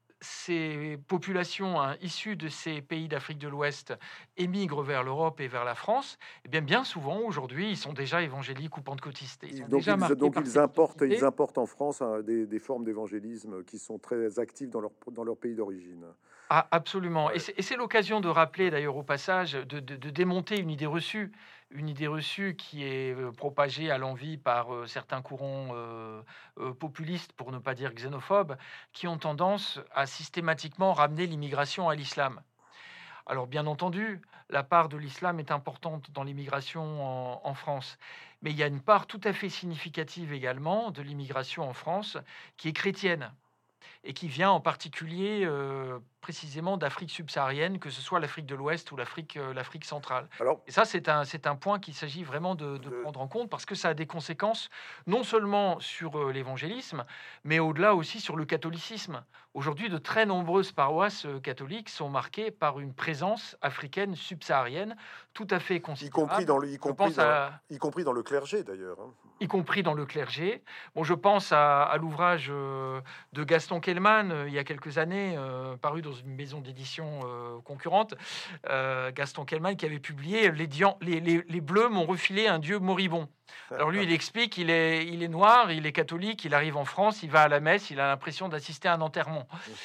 ces populations issues de ces pays d'Afrique de l'Ouest émigrent vers l'Europe et vers la France, eh bien souvent, aujourd'hui, ils sont déjà évangéliques ou pentecôtistes. Ils sont déjà marqués par cette identité. Ils importent en France, hein, des formes d'évangélisme qui sont très actives dans leur pays d'origine. Ah, absolument. Ouais. Et c'est l'occasion de rappeler, d'ailleurs, au passage, de démonter une idée reçue qui est propagée à l'envi par certains courants populistes, pour ne pas dire xénophobes, qui ont tendance à systématiquement ramener l'immigration à l'islam. Alors, bien entendu, la part de l'islam est importante dans l'immigration en France, mais il y a une part tout à fait significative également de l'immigration en France qui est chrétienne et qui vient en particulier précisément d'Afrique subsaharienne, que ce soit l'Afrique de l'Ouest ou l'Afrique centrale. Alors, Et ça, c'est un point qu'il s'agit vraiment de prendre en compte parce que ça a des conséquences non seulement sur l'évangélisme, mais au-delà aussi sur le catholicisme. Aujourd'hui, de très nombreuses paroisses catholiques sont marquées par une présence africaine subsaharienne tout à fait considérable. y compris dans le clergé d'ailleurs, hein. Y compris dans le clergé. Bon, je pense à l'ouvrage de Gaston Kellman, il y a quelques années, paru dans une maison d'édition concurrente. Gaston Kellman qui avait publié les Bleus m'ont refilé un dieu moribond. Alors lui, il explique, il est noir, il est catholique, il arrive en France, il va à la messe, il a l'impression d'assister à un enterrement.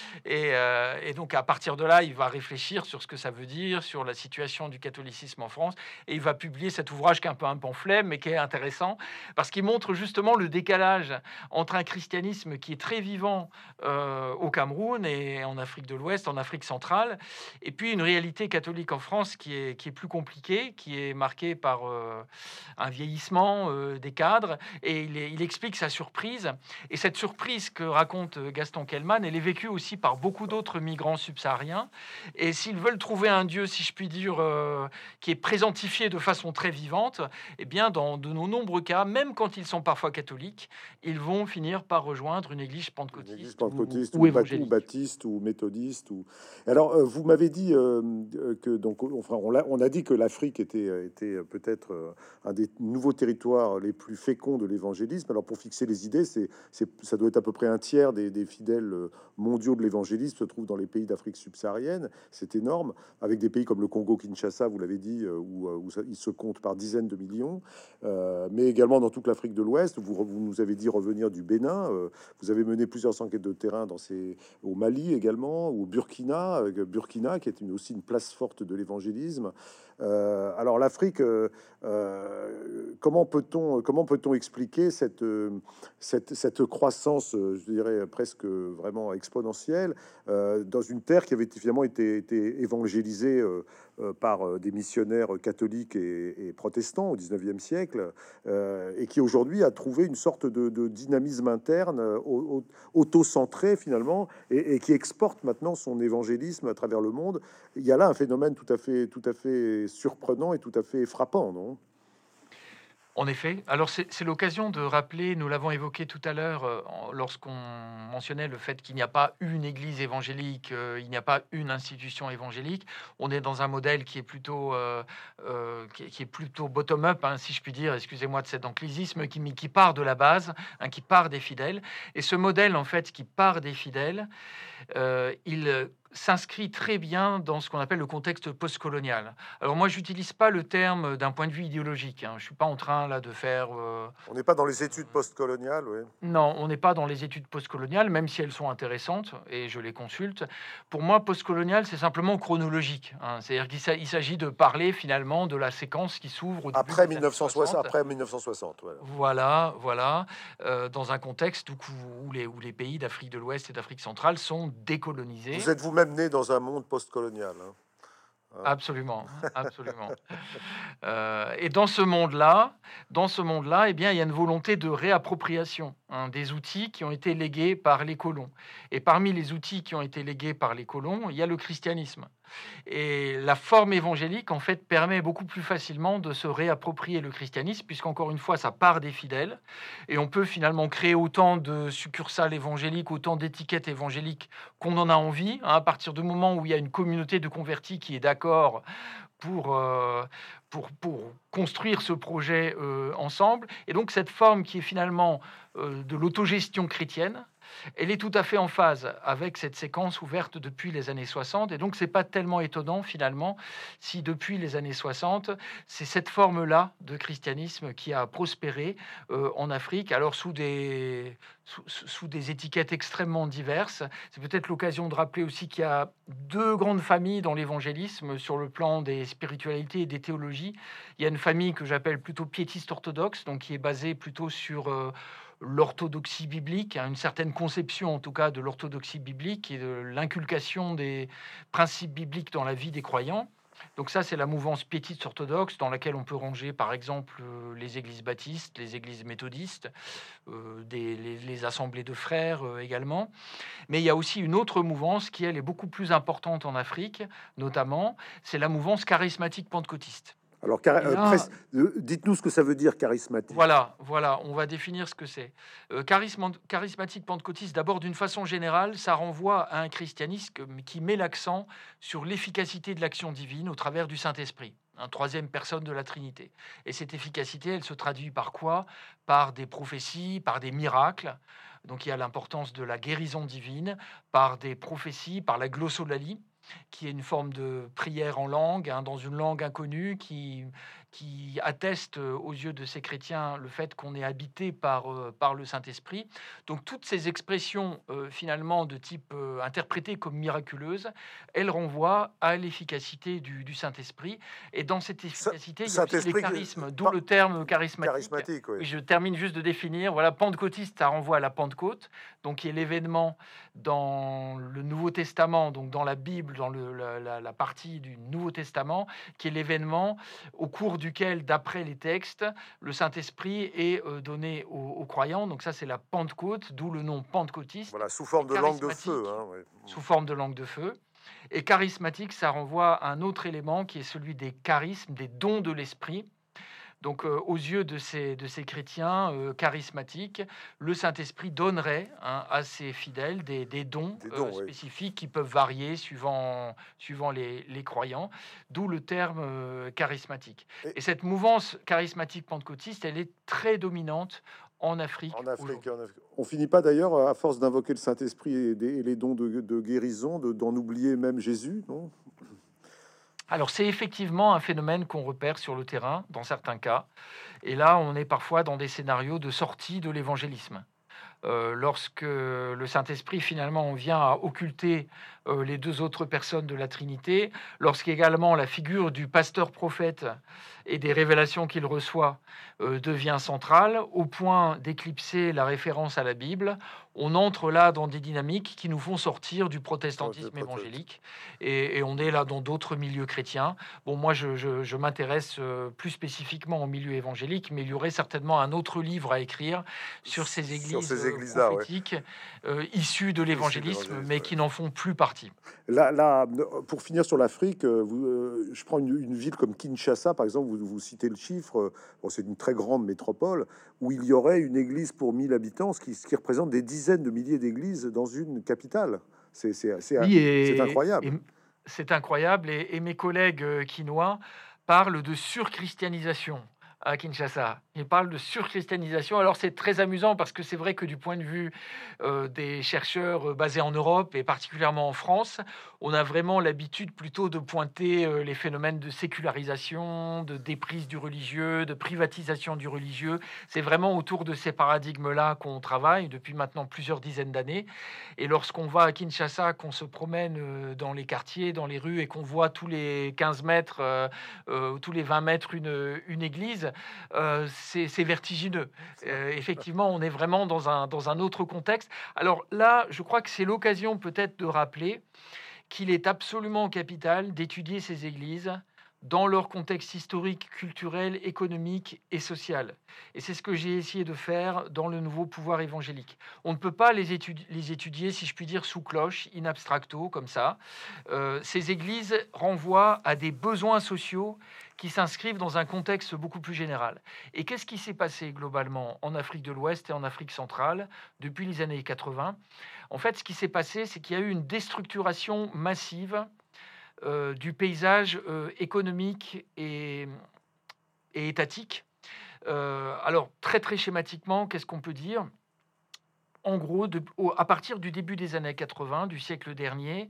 Et donc, à partir de là, il va réfléchir sur ce que ça veut dire, sur la situation du catholicisme en France. Et il va publier cet ouvrage qui est un peu un pamphlet, mais qui est intéressant, parce qu'il montre justement le décalage entre un christianisme qui est très vivant au Cameroun et en Afrique de l'Ouest, en Afrique centrale, et puis une réalité catholique en France qui est plus compliquée, qui est marquée par un vieillissement des cadres. Et il explique sa surprise. Et cette surprise que raconte Gaston Kellman, elle est vécue aussi par beaucoup d'autres migrants subsahariens. Et s'ils veulent trouver un Dieu, si je puis dire, qui est présentifié de façon très vivante, eh bien, dans de nombreux cas, même quand ils sont parfois catholiques, ils vont finir par rejoindre une église pentecôtiste, ou évangélique. Ou baptiste ou méthodiste. Alors, vous m'avez dit que donc, enfin, on a dit que l'Afrique était peut-être un des nouveaux territoires les plus féconds de l'évangélisme. Alors, pour fixer les idées, ça doit être à peu près un tiers des fidèles mondiaux de l'évangélisme se trouvent dans les pays d'Afrique subsaharienne. C'est énorme, avec des pays comme le Congo-Kinshasa, vous l'avez dit, où ils se comptent par dizaines de millions, mais également dans toute l'Afrique de l'Ouest. Vous nous avez dit revenir du Bénin. Vous avez mené plusieurs enquêtes de terrain au Mali également, au Burkina, qui est aussi une place forte de l'évangélisme. Alors l'Afrique, comment peut-on expliquer cette croissance, je dirais presque vraiment exponentielle, dans une terre qui avait finalement été évangélisée par des missionnaires catholiques et protestants au 19e siècle, et qui aujourd'hui a trouvé une sorte de dynamisme interne auto-centré finalement, et qui exporte maintenant son évangélisme à travers le monde. Il y a là un phénomène tout à fait surprenant et tout à fait frappant, non? En effet. Alors, c'est l'occasion de rappeler, nous l'avons évoqué tout à l'heure, lorsqu'on mentionnait le fait qu'il n'y a pas une église évangélique, il n'y a pas une institution évangélique. On est dans un modèle qui est plutôt, qui est plutôt bottom-up, hein, si je puis dire, excusez-moi de cet anglicisme, qui part de la base, hein, qui part des fidèles. Et ce modèle, en fait, qui part des fidèles, il s'inscrit très bien dans ce qu'on appelle le contexte postcolonial. Alors moi, j'utilise pas le terme d'un point de vue idéologique, hein. Je suis pas en train là de faire... On n'est pas dans les études postcoloniales, oui. Non, on n'est pas dans les études postcoloniales, même si elles sont intéressantes, et je les consulte. Pour moi, postcolonial, c'est simplement chronologique, hein. C'est-à-dire qu'il s'agit de parler finalement de la séquence qui s'ouvre au début après des années 1960. 60. Après 1960, voilà. Voilà, dans un contexte où les pays d'Afrique de l'Ouest et d'Afrique centrale sont décolonisés. Vous êtes même né dans un monde postcolonial. Absolument, absolument. Et dans ce monde-là, eh bien, il y a une volonté de réappropriation, hein, des outils qui ont été légués par les colons. Et parmi les outils qui ont été légués par les colons, il y a le christianisme. Et la forme évangélique, en fait, permet beaucoup plus facilement de se réapproprier le christianisme, puisqu'encore une fois, ça part des fidèles. Et on peut finalement créer autant de succursales évangéliques, autant d'étiquettes évangéliques qu'on en a envie, hein, à partir du moment où il y a une communauté de convertis qui est d'accord pour, pour construire ce projet ensemble. Et donc cette forme qui est finalement de l'autogestion chrétienne, elle est tout à fait en phase avec cette séquence ouverte depuis les années 60. Et donc c'est pas tellement étonnant finalement si depuis les années 60, c'est cette forme-là de christianisme qui a prospéré en Afrique, alors sous des étiquettes extrêmement diverses. C'est peut-être l'occasion de rappeler aussi qu'il y a deux grandes familles dans l'évangélisme sur le plan des spiritualités et des théologies. Il y a une famille que j'appelle plutôt piétiste orthodoxe, donc qui est basée plutôt sur l'orthodoxie biblique, hein, une certaine conception en tout cas de l'orthodoxie biblique et de l'inculcation des principes bibliques dans la vie des croyants. Donc ça, c'est la mouvance piétiste orthodoxe dans laquelle on peut ranger par exemple les églises baptistes, les églises méthodistes, les assemblées de frères également. Mais il y a aussi une autre mouvance qui, elle, est beaucoup plus importante en Afrique, notamment, c'est la mouvance charismatique pentecôtiste. Alors, Là, dites-nous ce que ça veut dire charismatique. voilà, on va définir ce que c'est. Charismatique pentecôtiste, d'abord, d'une façon générale, ça renvoie à un christianisme qui met l'accent sur l'efficacité de l'action divine au travers du Saint-Esprit, un troisième personne de la Trinité. Et cette efficacité, elle se traduit par quoi? Par des prophéties, par des miracles. Donc il y a l'importance de la guérison divine, par des prophéties, par la glossolalie, qui est une forme de prière en langue, hein, dans une langue inconnue, qui atteste aux yeux de ces chrétiens le fait qu'on est habité par le Saint-Esprit. Donc toutes ces expressions finalement de type interprétées comme miraculeuses, elles renvoient à l'efficacité du Saint-Esprit. Et dans cette efficacité, il y a aussi les charismes, d'où le terme charismatique. Oui. Oui, je termine juste de définir. Voilà, pentecôtiste, ça renvoie à la Pentecôte, donc qui est l'événement dans le Nouveau Testament, donc dans la Bible, dans la partie du Nouveau Testament, qui est l'événement au cours duquel, d'après les textes, le Saint-Esprit est donné aux croyants. Donc ça, c'est la Pentecôte, d'où le nom pentecôtiste. Voilà, sous forme de langue de feu. Ouais. Sous forme de langue de feu. Et charismatique, ça renvoie à un autre élément qui est celui des charismes, des dons de l'esprit. Donc, aux yeux de ces chrétiens charismatiques, le Saint-Esprit donnerait, hein, à ses fidèles des dons spécifiques qui peuvent varier suivant les croyants, d'où le terme charismatique. Et cette mouvance charismatique pentecôtiste, elle est très dominante en Afrique. On finit pas d'ailleurs, à force d'invoquer le Saint-Esprit et les dons de guérison, d'en oublier même Jésus, non? Alors, c'est effectivement un phénomène qu'on repère sur le terrain, dans certains cas. Et là, on est parfois dans des scénarios de sortie de l'évangélisme. Lorsque le Saint-Esprit, finalement, vient à occulter les deux autres personnes de la Trinité, lorsqu'également la figure du pasteur-prophète et des révélations qu'il reçoit devient centrale, au point d'éclipser la référence à la Bible, on entre là dans des dynamiques qui nous font sortir du protestantisme évangélique, et on est là dans d'autres milieux chrétiens. Bon, moi, je m'intéresse plus spécifiquement au milieu évangélique, mais il y aurait certainement un autre livre à écrire sur ces églises prophétiques issues de l'évangélisme, mais qui n'en font plus partie. Là, pour finir sur l'Afrique, je prends une ville comme Kinshasa, par exemple, vous citez le chiffre, bon, c'est une très grande métropole, où il y aurait une église pour 1000 habitants, ce qui représente des dizaines de milliers d'églises dans une capitale. C'est incroyable. C'est incroyable, et mes collègues quinois parlent de surchristianisation à Kinshasa. Ils parlent de surchristianisation. Alors c'est très amusant parce que c'est vrai que du point de vue des chercheurs basés en Europe et particulièrement en France, on a vraiment l'habitude plutôt de pointer les phénomènes de sécularisation, de déprise du religieux, de privatisation du religieux. C'est vraiment autour de ces paradigmes-là qu'on travaille depuis maintenant plusieurs dizaines d'années. Et lorsqu'on va à Kinshasa, qu'on se promène dans les quartiers, dans les rues, et qu'on voit tous les 15 mètres, tous les 20 mètres une église, c'est vertigineux. Effectivement, on est vraiment dans un autre contexte. Alors là, je crois que c'est l'occasion peut-être de rappeler qu'il est absolument capital d'étudier ces églises dans leur contexte historique, culturel, économique et social. Et c'est ce que j'ai essayé de faire dans le nouveau pouvoir évangélique. On ne peut pas les étudier, si je puis dire, sous cloche, in abstracto, comme ça. Ces églises renvoient à des besoins sociaux qui s'inscrivent dans un contexte beaucoup plus général. Et qu'est-ce qui s'est passé globalement en Afrique de l'Ouest et en Afrique centrale depuis les années 80? En fait, ce qui s'est passé, c'est qu'il y a eu une déstructuration massive du paysage économique et étatique. Alors, très très schématiquement, qu'est-ce qu'on peut dire? En gros, à partir du début des années 80, du siècle dernier,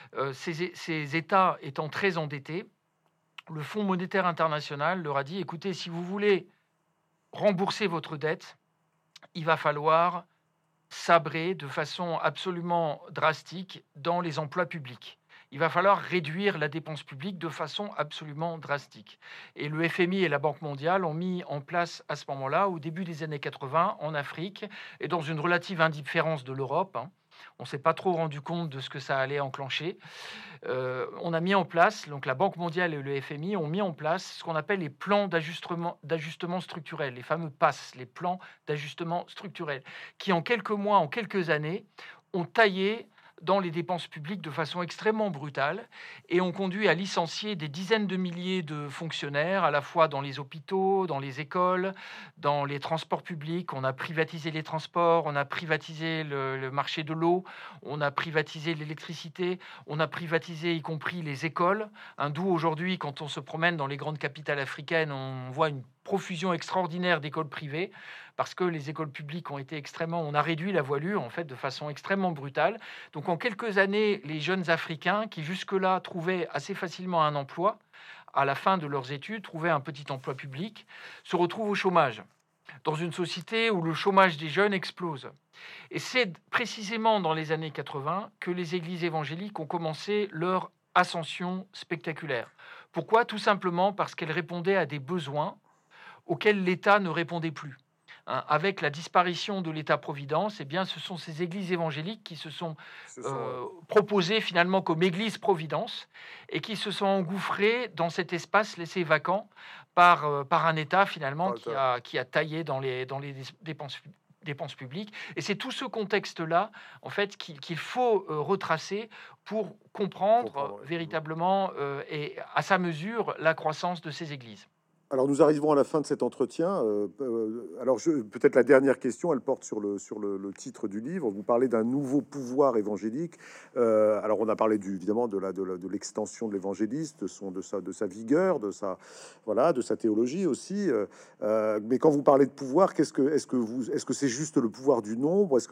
ces États étant très endettés, le Fonds monétaire international leur a dit, écoutez, si vous voulez rembourser votre dette, il va falloir sabrer de façon absolument drastique dans les emplois publics. Il va falloir réduire la dépense publique de façon absolument drastique. Et le FMI et la Banque mondiale ont mis en place à ce moment-là, au début des années 80, en Afrique, et dans une relative indifférence de l'Europe, on ne s'est pas trop rendu compte de ce que ça allait enclencher. On a mis en place, donc la Banque mondiale et le FMI ont mis en place ce qu'on appelle les plans d'ajustement structurel, les fameux PASS, les plans d'ajustement structurel, qui en quelques mois, en quelques années, ont taillé dans les dépenses publiques de façon extrêmement brutale et ont conduit à licencier des dizaines de milliers de fonctionnaires, à la fois dans les hôpitaux, dans les écoles, dans les transports publics. On a privatisé les transports, on a privatisé le marché de l'eau, on a privatisé l'électricité, on a privatisé y compris les écoles. D'où aujourd'hui, quand on se promène dans les grandes capitales africaines, on voit une profusion extraordinaire d'écoles privées parce que les écoles publiques ont été extrêmement... On a réduit la voilure, en fait, de façon extrêmement brutale. Donc, en quelques années, les jeunes Africains qui, jusque-là, trouvaient assez facilement un emploi, à la fin de leurs études, trouvaient un petit emploi public, se retrouvent au chômage, dans une société où le chômage des jeunes explose. Et c'est précisément dans les années 80 que les églises évangéliques ont commencé leur ascension spectaculaire. Pourquoi? Tout simplement parce qu'elles répondaient à des besoins auxquels l'État ne répondait plus. Avec la disparition de l'État-providence, eh bien, ce sont ces églises évangéliques qui se sont proposées finalement comme église-providence et qui se sont engouffrées dans cet espace laissé vacant par un État finalement qui a taillé dans les dépenses publiques. Et c'est tout ce contexte-là, en fait, qu'il faut retracer pour comprendre véritablement et à sa mesure la croissance de ces églises. Alors nous arrivons à la fin de cet entretien. Alors peut-être la dernière question, elle porte sur le titre du livre. Vous parlez d'un nouveau pouvoir évangélique. Alors on a parlé évidemment de l'extension de l'évangéliste, de sa vigueur, de sa théologie aussi. Mais quand vous parlez de pouvoir, est-ce que c'est juste le pouvoir du nombre? Est-ce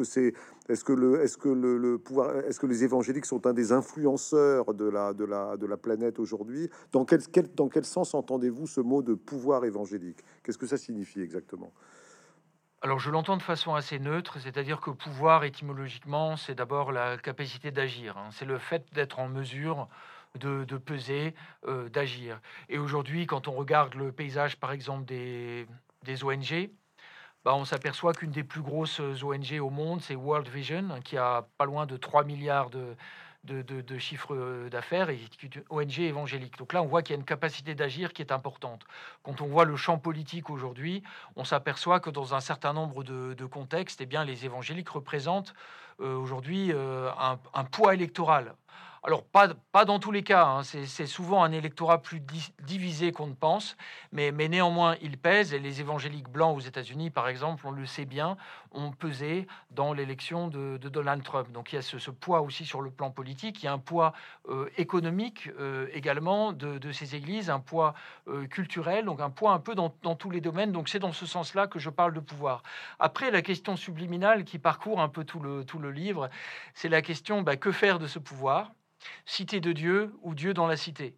que les évangéliques sont un des influenceurs de la planète aujourd'hui? Dans quel sens entendez-vous ce mot de pouvoir évangélique? Qu'est-ce que ça signifie exactement? Alors je l'entends de façon assez neutre, c'est-à-dire que pouvoir étymologiquement, c'est d'abord la capacité d'agir. C'est le fait d'être en mesure de peser, d'agir. Et aujourd'hui, quand on regarde le paysage, par exemple, des ONG, on s'aperçoit qu'une des plus grosses ONG au monde, c'est World Vision, qui a pas loin de 3 milliards de chiffre d'affaires et qui est une ONG évangélique. Donc là, on voit qu'il y a une capacité d'agir qui est importante. Quand on voit le champ politique aujourd'hui, on s'aperçoit que dans un certain nombre de contextes, eh bien, les évangéliques représentent aujourd'hui un poids électoral. Alors, pas dans tous les cas, c'est souvent un électorat plus divisé qu'on ne pense, mais néanmoins, il pèse. Et les évangéliques blancs aux États-Unis, par exemple, on le sait bien, ont pesé dans l'élection de Donald Trump. Donc, il y a ce poids aussi sur le plan politique. Il y a un poids économique également de ces églises, un poids culturel, donc un poids un peu dans tous les domaines. Donc, c'est dans ce sens-là que je parle de pouvoir. Après, la question subliminale qui parcourt un peu tout le livre, c'est la question, que faire de ce pouvoir? Cité de Dieu ou Dieu dans la cité?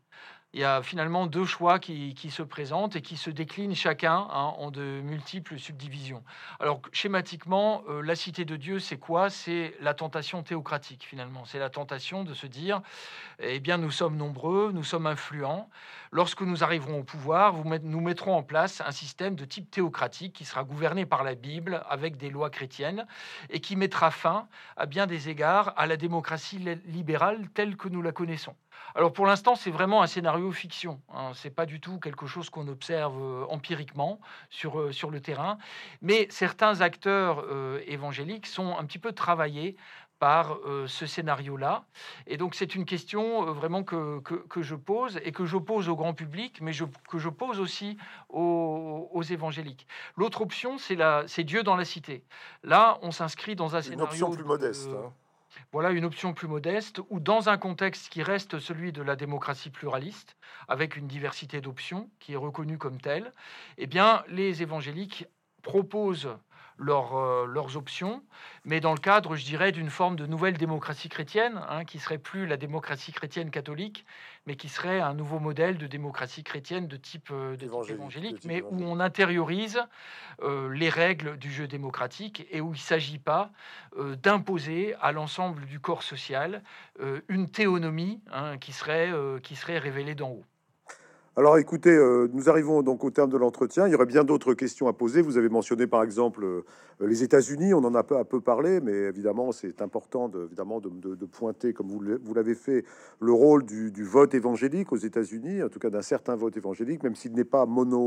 Il y a finalement 2 choix qui se présentent et qui se déclinent chacun, hein, en de multiples subdivisions. Alors schématiquement, la cité de Dieu, c'est quoi? C'est la tentation théocratique finalement. C'est la tentation de se dire: «Eh bien, nous sommes nombreux, nous sommes influents. Lorsque nous arriverons au pouvoir, nous mettrons en place un système de type théocratique qui sera gouverné par la Bible avec des lois chrétiennes et qui mettra fin, à bien des égards, à la démocratie libérale telle que nous la connaissons». Alors pour l'instant, c'est vraiment un scénario fiction, hein. C'est pas du tout quelque chose qu'on observe, empiriquement sur le terrain. Mais certains acteurs, évangéliques sont un petit peu travaillés par, ce scénario-là. Et donc c'est une question, vraiment que je pose et que j'oppose au grand public, mais que je pose aussi aux évangéliques. L'autre option, c'est Dieu dans la cité. Là, on s'inscrit dans un Une option scénario plus modeste, de hein. voilà, une option plus modeste ou dans un contexte qui reste celui de la démocratie pluraliste, avec une diversité d'options qui est reconnue comme telle, eh bien, les évangéliques proposent leurs options, mais dans le cadre, je dirais, d'une forme de nouvelle démocratie chrétienne, hein, qui serait plus la démocratie chrétienne catholique, mais qui serait un nouveau modèle de démocratie chrétienne de type De évangélique, type mais où évangélique. on intériorise les règles du jeu démocratique et où il ne s'agit pas d'imposer à l'ensemble du corps social une théonomie, hein, qui serait révélée d'en haut. Alors écoutez, nous arrivons donc au terme de l'entretien. Il y aurait bien d'autres questions à poser. Vous avez mentionné par exemple les États-Unis, on en a un peu parlé, mais évidemment c'est important de pointer, comme vous l'avez fait, le rôle du vote évangélique aux États-Unis, en tout cas d'un certain vote évangélique, même s'il n'est pas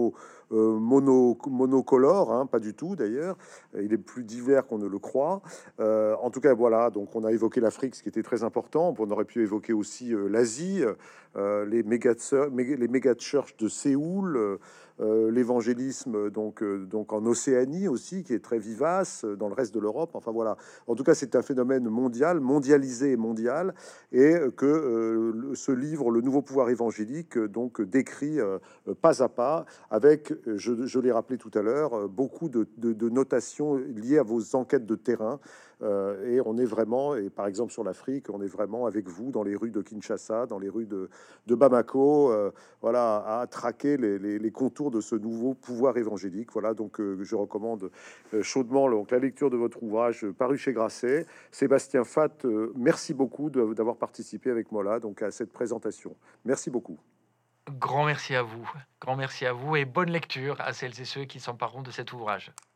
monocolore, hein, pas du tout d'ailleurs. Il est plus divers qu'on ne le croit. En tout cas, voilà, donc on a évoqué l'Afrique, ce qui était très important. On aurait pu évoquer aussi l'Asie, les méga church de Séoul, l'évangélisme donc en Océanie aussi, qui est très vivace dans le reste de l'Europe. Enfin voilà. En tout cas, c'est un phénomène mondial, mondialisé et mondial, et que ce livre, Le Nouveau Pouvoir Évangélique, donc décrit pas à pas, avec, je l'ai rappelé tout à l'heure, beaucoup de notations liées à vos enquêtes de terrain. Et on est vraiment, et par exemple sur l'Afrique, on est vraiment avec vous dans les rues de Kinshasa, dans les rues de Bamako, voilà, à traquer les contours de ce nouveau pouvoir évangélique. Voilà, donc je recommande chaudement donc, la lecture de votre ouvrage paru chez Grasset. Sébastien Fath, merci beaucoup d'avoir participé avec moi là, donc à cette présentation. Merci beaucoup. Grand merci à vous et bonne lecture à celles et ceux qui s'empareront de cet ouvrage.